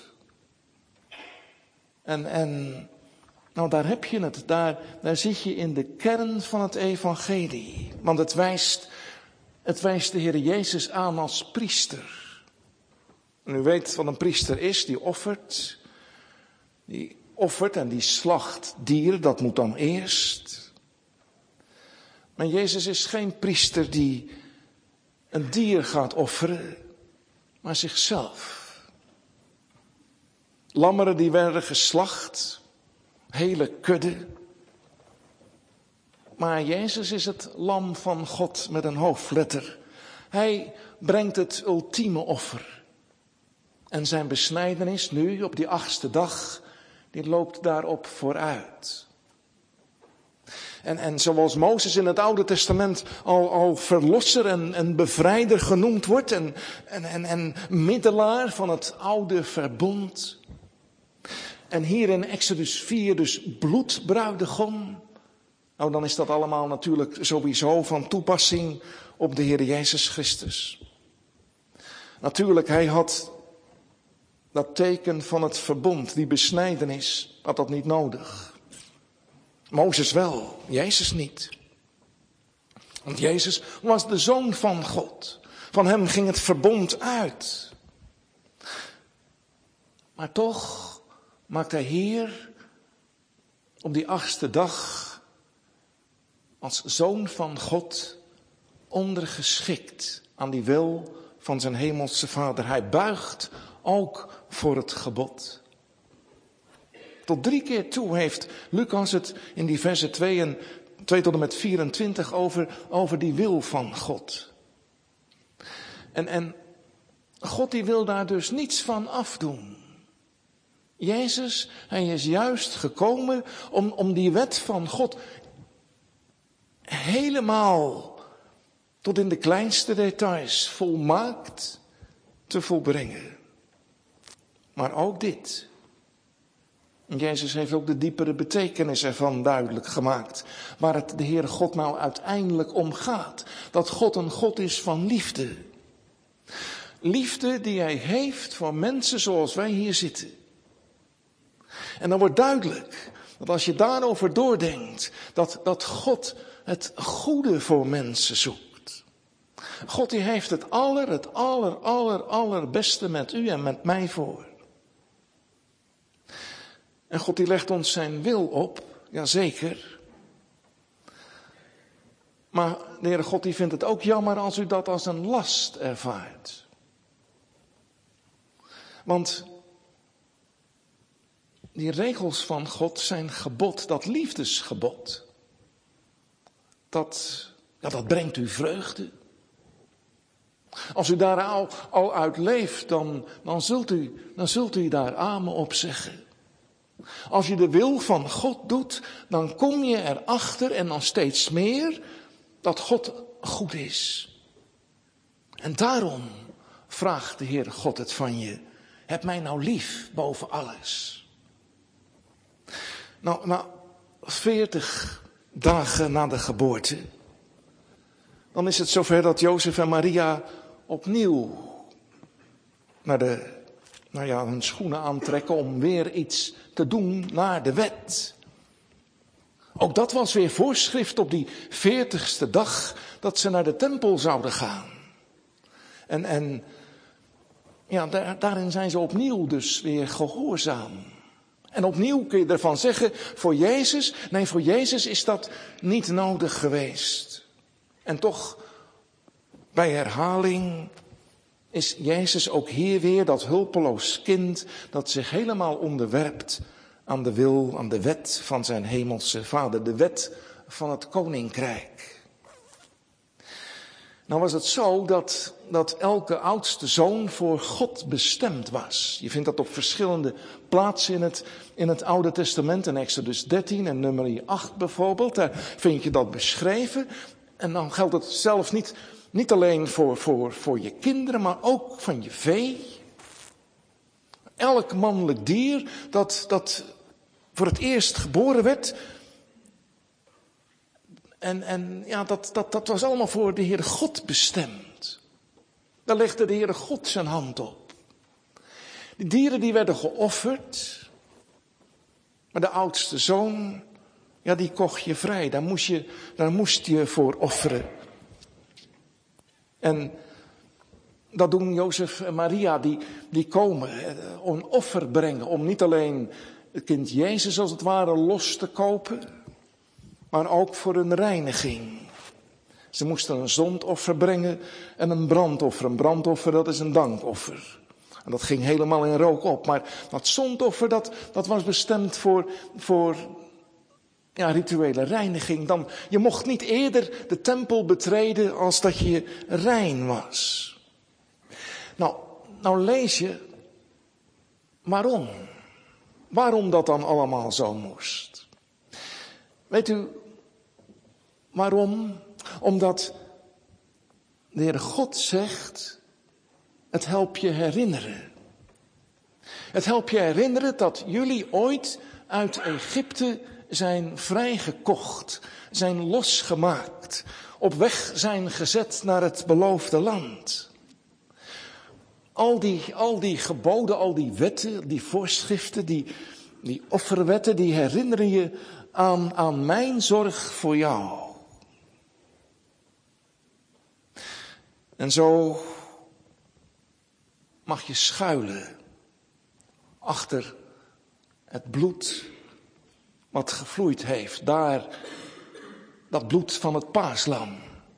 En nou, daar heb je het, daar zit je in de kern van het evangelie. Want het wijst de Heer Jezus aan als priester. En u weet wat een priester is, die offert en die slacht dier, dat moet dan eerst. Maar Jezus is geen priester die een dier gaat offeren, maar zichzelf. Lammeren die werden geslacht, hele kudde. Maar Jezus is het lam van God met een hoofdletter. Hij brengt het ultieme offer. En zijn besnijdenis nu, op die 8e dag, die loopt daarop vooruit. En zoals Mozes in het Oude Testament al verlosser en bevrijder genoemd wordt. En middelaar van het oude verbond. En hier in Exodus 4 dus bloedbruidegom. Nou, dan is dat allemaal natuurlijk sowieso van toepassing op de Heer Jezus Christus. Natuurlijk, hij had dat teken van het verbond, die besnijdenis, had dat niet nodig. Mozes wel, Jezus niet. Want Jezus was de Zoon van God. Van hem ging het verbond uit. Maar toch maakt hij hier op die 8e dag als Zoon van God ondergeschikt aan die wil van zijn hemelse Vader. Hij buigt ook voor het gebod. Tot 3 keer toe heeft Lucas het in die versen 2 tot en met 24 over die wil van God. En God die wil daar dus niets van afdoen. Jezus, hij is juist gekomen om die wet van God helemaal tot in de kleinste details volmaakt te volbrengen. Maar ook dit. Jezus heeft ook de diepere betekenis ervan duidelijk gemaakt. Waar het de Heere God nou uiteindelijk om gaat. Dat God een God is van liefde. Liefde die hij heeft voor mensen zoals wij hier zitten. En dan wordt duidelijk dat als je daarover doordenkt, dat God het goede voor mensen zoekt. God die heeft het allerbeste met u en met mij voor. En God die legt ons zijn wil op, jazeker. Maar de Heere God die vindt het ook jammer als u dat als een last ervaart. Want die regels van God zijn gebod, dat liefdesgebod. Dat brengt u vreugde. Als u daar al uit leeft, dan zult u daar amen op zeggen. Als je de wil van God doet, dan kom je erachter en dan steeds meer dat God goed is. En daarom vraagt de Heere God het van je. Heb mij nou lief boven alles. Nou, na 40 dagen na de geboorte, dan is het zover dat Jozef en Maria opnieuw hun schoenen aantrekken om weer iets te doen naar de wet. Ook dat was weer voorschrift op die 40ste dag dat ze naar de tempel zouden gaan. En daarin zijn ze opnieuw dus weer gehoorzaam. En opnieuw kun je ervan zeggen, voor Jezus is dat niet nodig geweest. En toch, bij herhaling is Jezus ook hier weer dat hulpeloos kind dat zich helemaal onderwerpt aan de wil, aan de wet van zijn hemelse Vader, de wet van het koninkrijk. Nou was het zo dat elke oudste zoon voor God bestemd was. Je vindt dat op verschillende plaatsen in het Oude Testament, in Exodus 13 en Numeri 8 bijvoorbeeld. Daar vind je dat beschreven. En dan geldt het zelfs niet alleen voor je kinderen, maar ook van je vee. Elk mannelijk dier dat voor het eerst geboren werd. En dat was allemaal voor de Heere God bestemd. Daar legde de Heere God zijn hand op. Die dieren die werden geofferd. Maar de oudste zoon, die kocht je vrij. Daar moest je voor offeren. En dat doen Jozef en Maria, die komen een offer brengen. Om niet alleen het kind Jezus als het ware los te kopen, maar ook voor een reiniging. Ze moesten een zondoffer brengen en een brandoffer. Een brandoffer, dat is een dankoffer. En dat ging helemaal in rook op. Maar dat zondoffer, dat was bestemd voor rituele reiniging. Je mocht niet eerder de tempel betreden als dat je rein was. Nou lees je, waarom? Waarom dat dan allemaal zo moest? Weet u, Waarom? Omdat de Heere God zegt, het helpt je herinneren. Het helpt je herinneren dat jullie ooit uit Egypte zijn vrijgekocht, zijn losgemaakt, op weg zijn gezet naar het beloofde land. Al die geboden, al die wetten, die voorschriften, die offerwetten, die herinneren je aan mijn zorg voor jou. En zo mag je schuilen achter het bloed wat gevloeid heeft. Daar, dat bloed van het paaslam.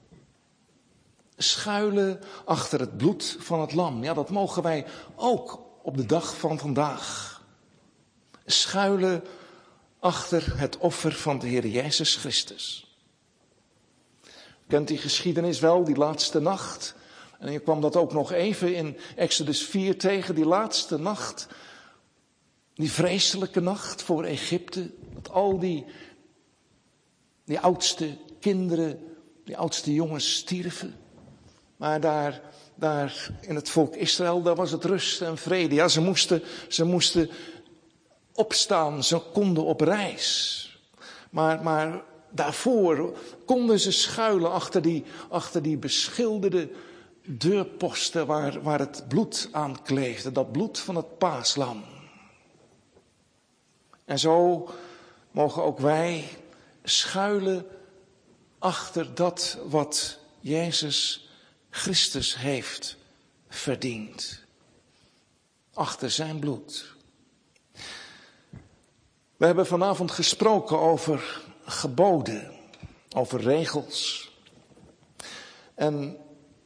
Schuilen achter het bloed van het lam. Ja, dat mogen wij ook op de dag van vandaag. Schuilen achter het offer van de Heer Jezus Christus. U kent die geschiedenis wel, die laatste nacht. En je kwam dat ook nog even in Exodus 4 tegen, die laatste nacht. Die vreselijke nacht voor Egypte. Dat al die oudste kinderen, die oudste jongens stierven. Maar daar in het volk Israël, daar was het rust en vrede. Ja, ze moesten opstaan, ze konden op reis. Maar daarvoor konden ze schuilen achter die beschilderde deurposten waar het bloed aan kleefde. Dat bloed van het paaslam. En zo mogen ook wij schuilen achter dat wat Jezus Christus heeft verdiend. Achter zijn bloed. We hebben vanavond gesproken over geboden, over regels. En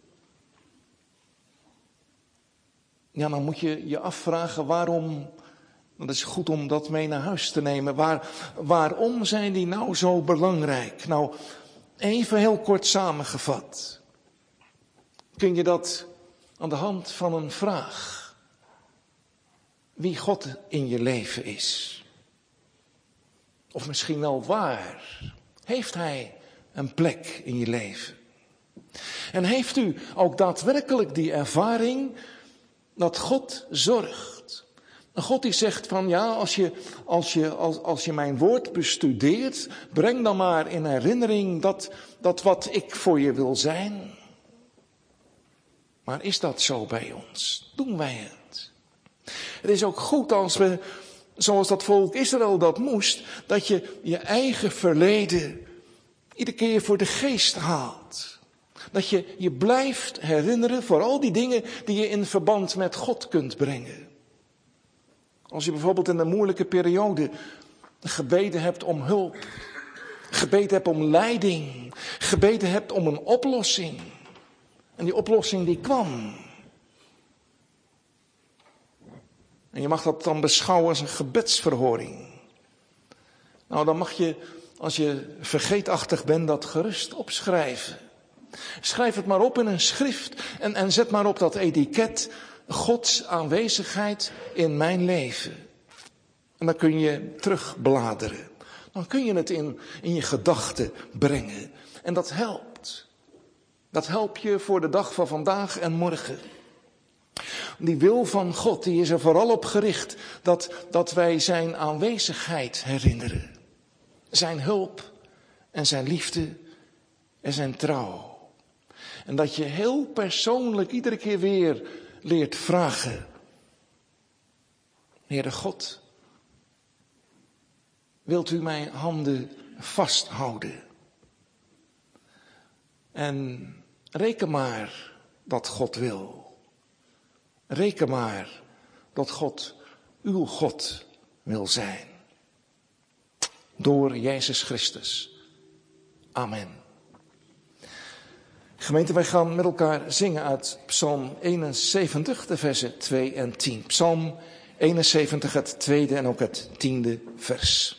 ja, dan moet je je afvragen waarom. Dat is goed om dat mee naar huis te nemen. Waarom zijn die nou zo belangrijk? Nou, even heel kort samengevat. Kun je dat aan de hand van een vraag. Wie God in je leven is. Of misschien wel waar. Heeft Hij een plek in je leven? En heeft u ook daadwerkelijk die ervaring dat God zorgt? Een God die zegt van ja, als je mijn woord bestudeert, breng dan maar in herinnering dat wat ik voor je wil zijn. Maar is dat zo bij ons? Doen wij het? Het is ook goed als we, zoals dat volk Israël dat moest, dat je je eigen verleden iedere keer voor de geest haalt. Dat je je blijft herinneren voor al die dingen die je in verband met God kunt brengen. Als je bijvoorbeeld in een moeilijke periode gebeden hebt om hulp, gebeden hebt om leiding, gebeden hebt om een oplossing. En die oplossing die kwam. En je mag dat dan beschouwen als een gebedsverhoring. Nou, dan mag je, als je vergeetachtig bent, dat gerust opschrijven. Schrijf het maar op in een schrift en zet maar op dat etiket Gods aanwezigheid in mijn leven. En dan kun je terugbladeren. Dan kun je het in je gedachten brengen. En dat helpt. Dat helpt je voor de dag van vandaag en morgen. Die wil van God, die is er vooral op gericht dat wij zijn aanwezigheid herinneren. Zijn hulp en zijn liefde en zijn trouw. En dat je heel persoonlijk iedere keer weer leert vragen. Heere God, wilt u mijn handen vasthouden? En reken maar dat God wil. Reken maar dat God uw God wil zijn. Door Jezus Christus. Amen. Gemeente, wij gaan met elkaar zingen uit Psalm 71, de versen 2 en 10. Psalm 71, het tweede en ook het 10e vers.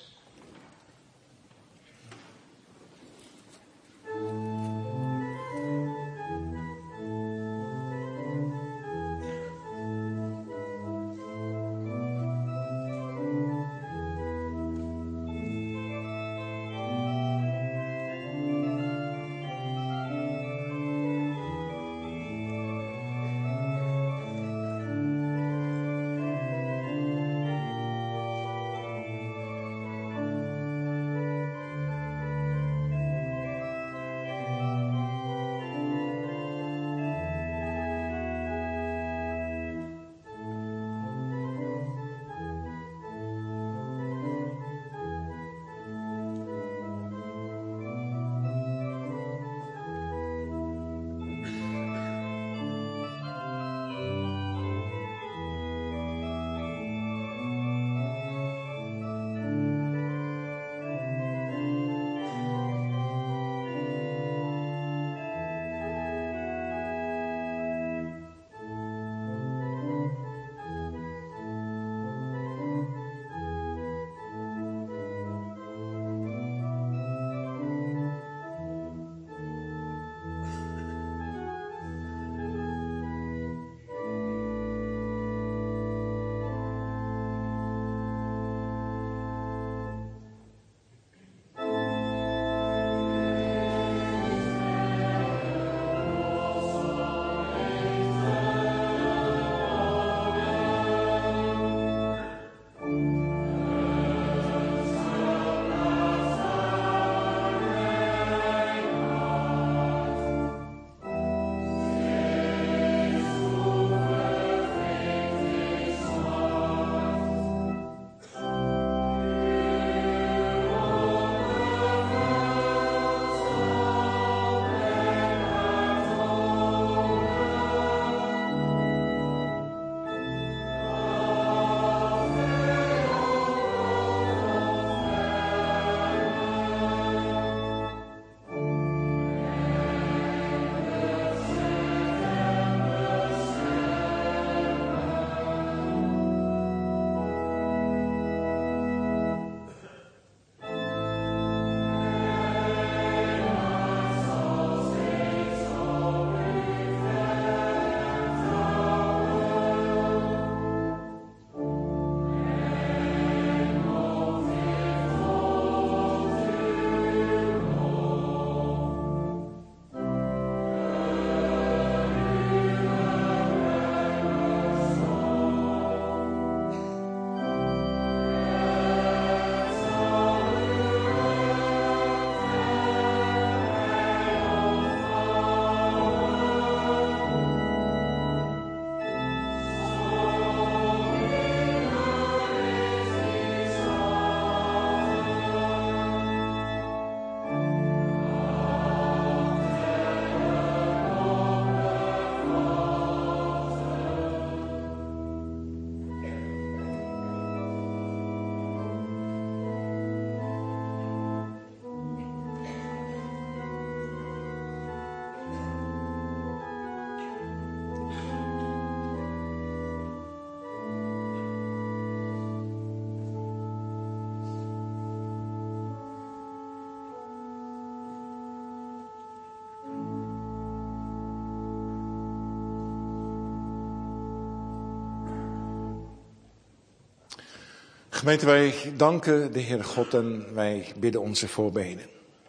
Gemeente, wij danken de Heer God en wij bidden onze voorbeden.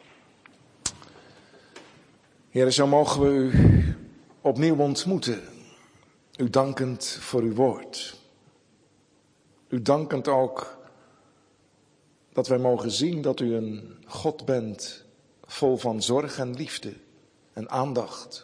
Heer, zo mogen we u opnieuw ontmoeten. U dankend voor uw woord. U dankend ook dat wij mogen zien dat u een God bent vol van zorg en liefde en aandacht.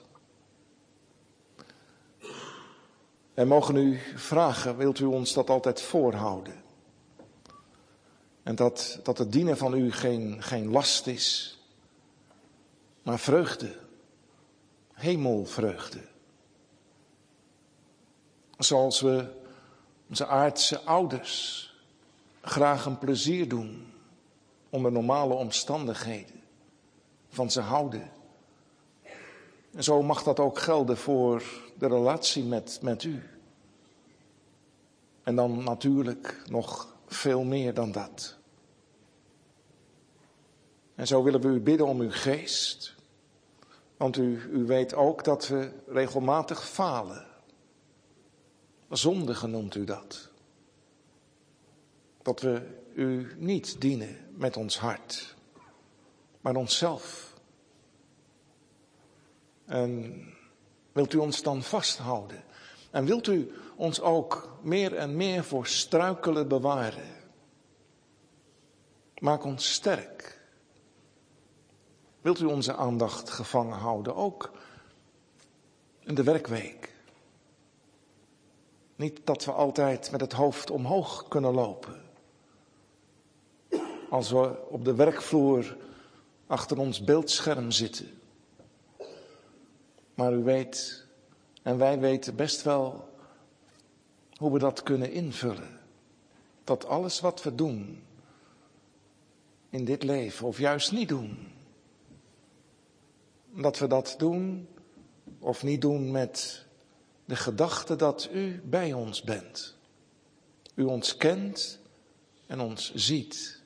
Wij mogen u vragen, wilt u ons dat altijd voorhouden? En dat het dienen van u geen last is, maar vreugde, hemelvreugde. Zoals we onze aardse ouders graag een plezier doen onder normale omstandigheden, van ze houden. En zo mag dat ook gelden voor de relatie met u. En dan natuurlijk nog veel meer dan dat. En zo willen we u bidden om uw geest. Want u weet ook dat we regelmatig falen. Zondigen noemt u dat. Dat we u niet dienen met ons hart, maar onszelf. En wilt u ons dan vasthouden? En wilt u ons ook meer en meer voor struikelen bewaren? Maak ons sterk. Wilt u onze aandacht gevangen houden, ook in de werkweek? Niet dat we altijd met het hoofd omhoog kunnen lopen. Als we op de werkvloer achter ons beeldscherm zitten. Maar u weet, en wij weten best wel hoe we dat kunnen invullen. Dat alles wat we doen in dit leven, of juist niet doen, dat we dat doen of niet doen met de gedachte dat u bij ons bent. U ons kent en ons ziet.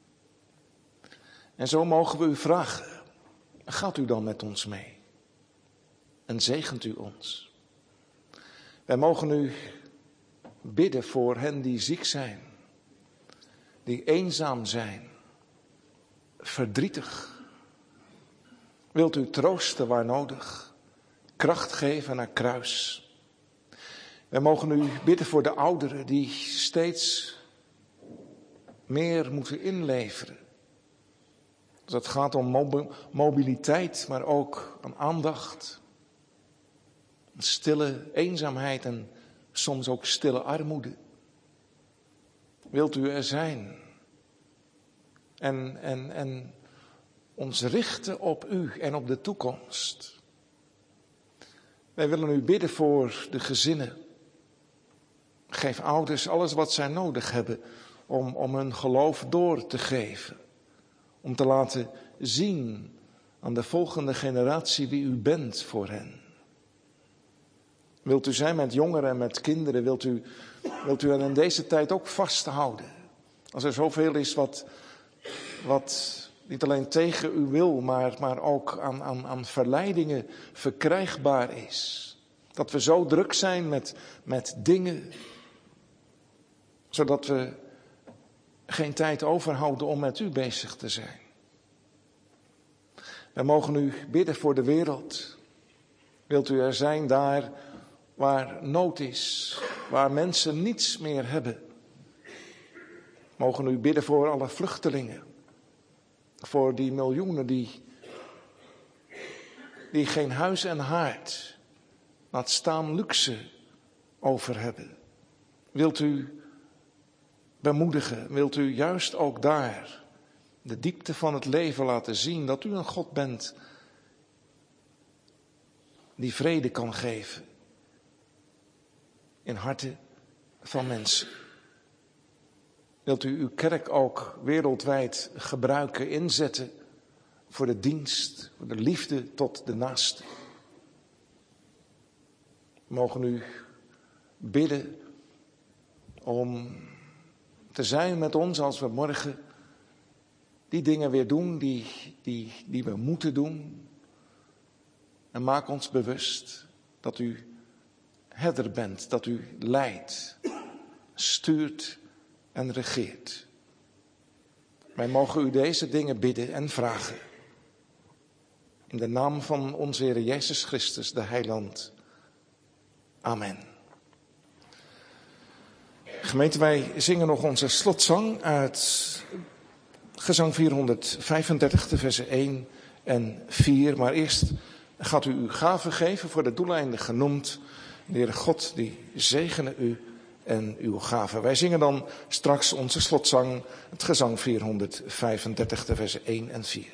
En zo mogen we u vragen, gaat u dan met ons mee? En zegent u ons? Wij mogen u bidden voor hen die ziek zijn, die eenzaam zijn, verdrietig. Wilt u troosten waar nodig, kracht geven naar kruis. Wij mogen u bidden voor de ouderen die steeds meer moeten inleveren. Dus het gaat om mobiliteit, maar ook aan aandacht. Stille eenzaamheid en soms ook stille armoede. Wilt u er zijn? En ons richten op u en op de toekomst. Wij willen u bidden voor de gezinnen. Geef ouders alles wat zij nodig hebben om hun geloof door te geven. Om te laten zien aan de volgende generatie wie u bent voor hen. Wilt u zijn met jongeren en met kinderen, wilt u hen in deze tijd ook vasthouden. Als er zoveel is wat niet alleen tegen u wil, maar ook aan verleidingen verkrijgbaar is. Dat we zo druk zijn met dingen, zodat we geen tijd overhouden om met u bezig te zijn. Wij mogen u bidden voor de wereld. Wilt u er zijn daar waar nood is, waar mensen niets meer hebben. Mogen u bidden voor alle vluchtelingen. Voor die miljoenen die geen huis en haard, laat staan luxe over hebben. Wilt u bemoedigen, wilt u juist ook daar de diepte van het leven laten zien dat u een God bent die vrede kan geven in harten van mensen. Wilt u uw kerk ook wereldwijd gebruiken, inzetten voor de dienst, voor de liefde tot de naaste. We mogen u bidden om te zijn met ons als we morgen die dingen weer doen die we moeten doen. En maak ons bewust dat u herder bent, dat u leidt, stuurt en regeert. Wij mogen u deze dingen bidden en vragen. In de naam van onze Heer Jezus Christus, de Heiland. Amen. Gemeente, wij zingen nog onze slotzang uit gezang 435, de versen 1 en 4. Maar eerst gaat u uw gave geven voor de doeleinden genoemd. De Heere God, die zegene u en uw gave. Wij zingen dan straks onze slotzang, het gezang 435, de versen 1 en 4.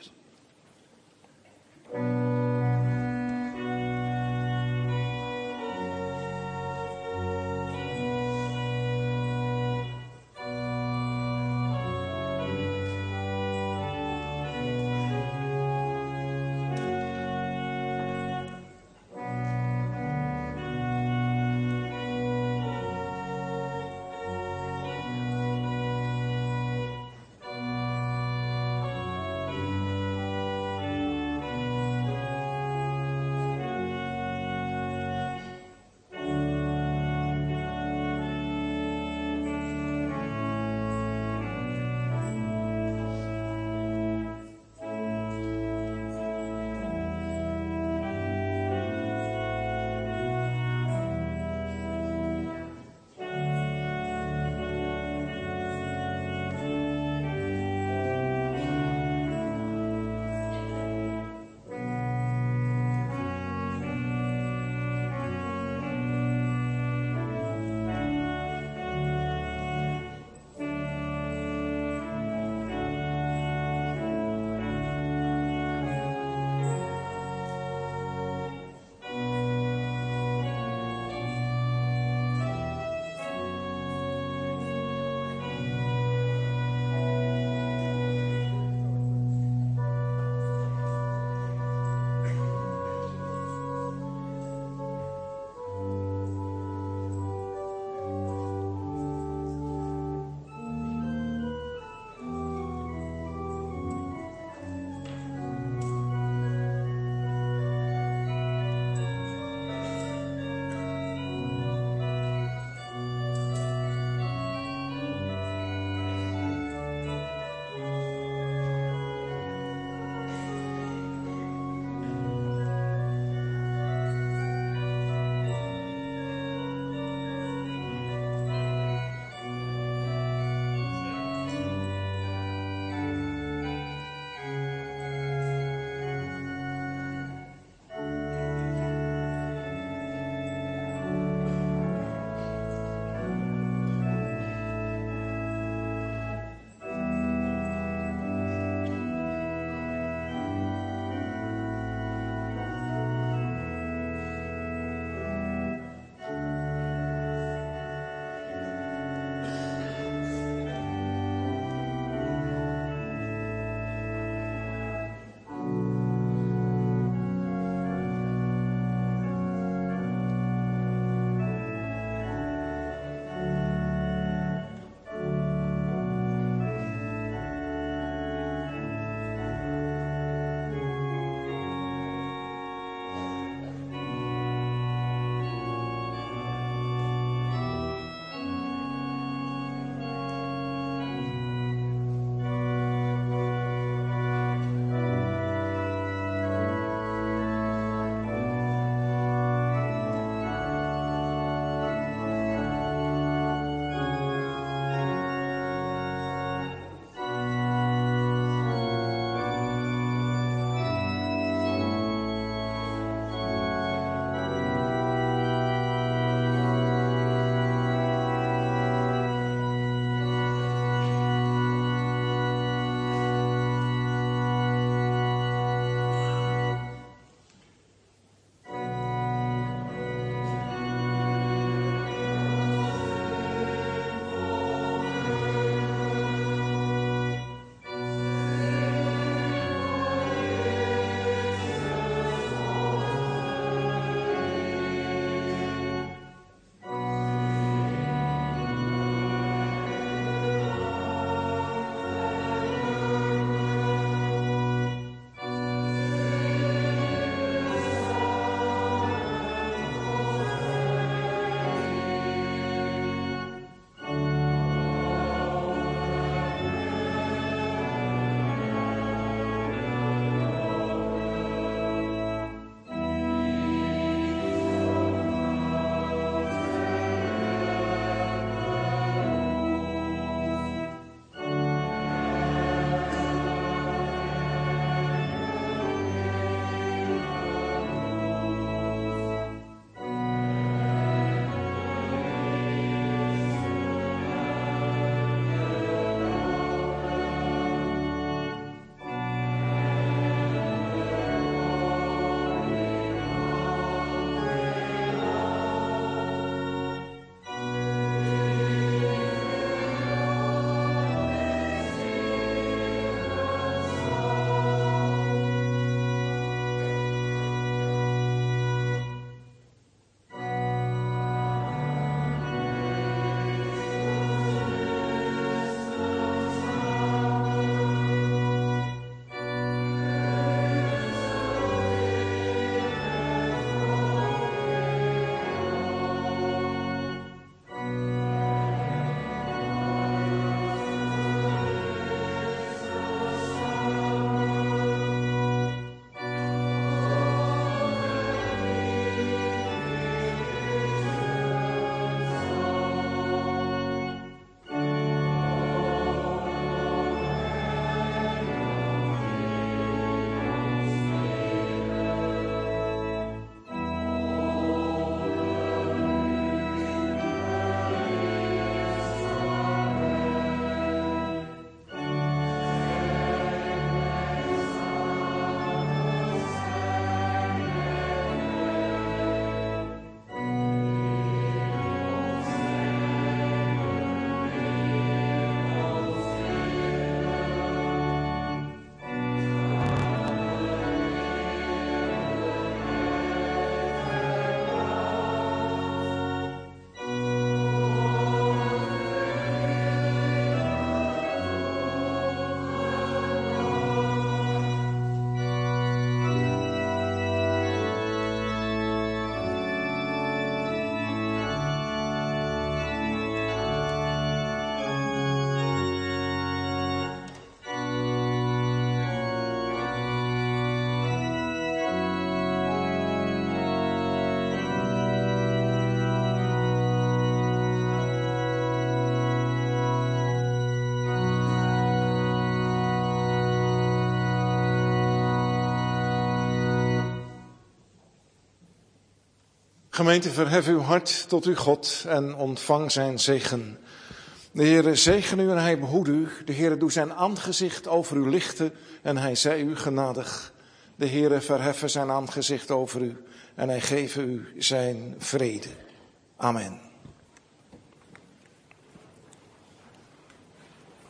Gemeente, verhef uw hart tot uw God en ontvang zijn zegen. De Heere zegen u en hij behoede u. De Heere doe zijn aangezicht over u lichten en hij zij u genadig. De Heere verheffen zijn aangezicht over u en hij geven u zijn vrede. Amen.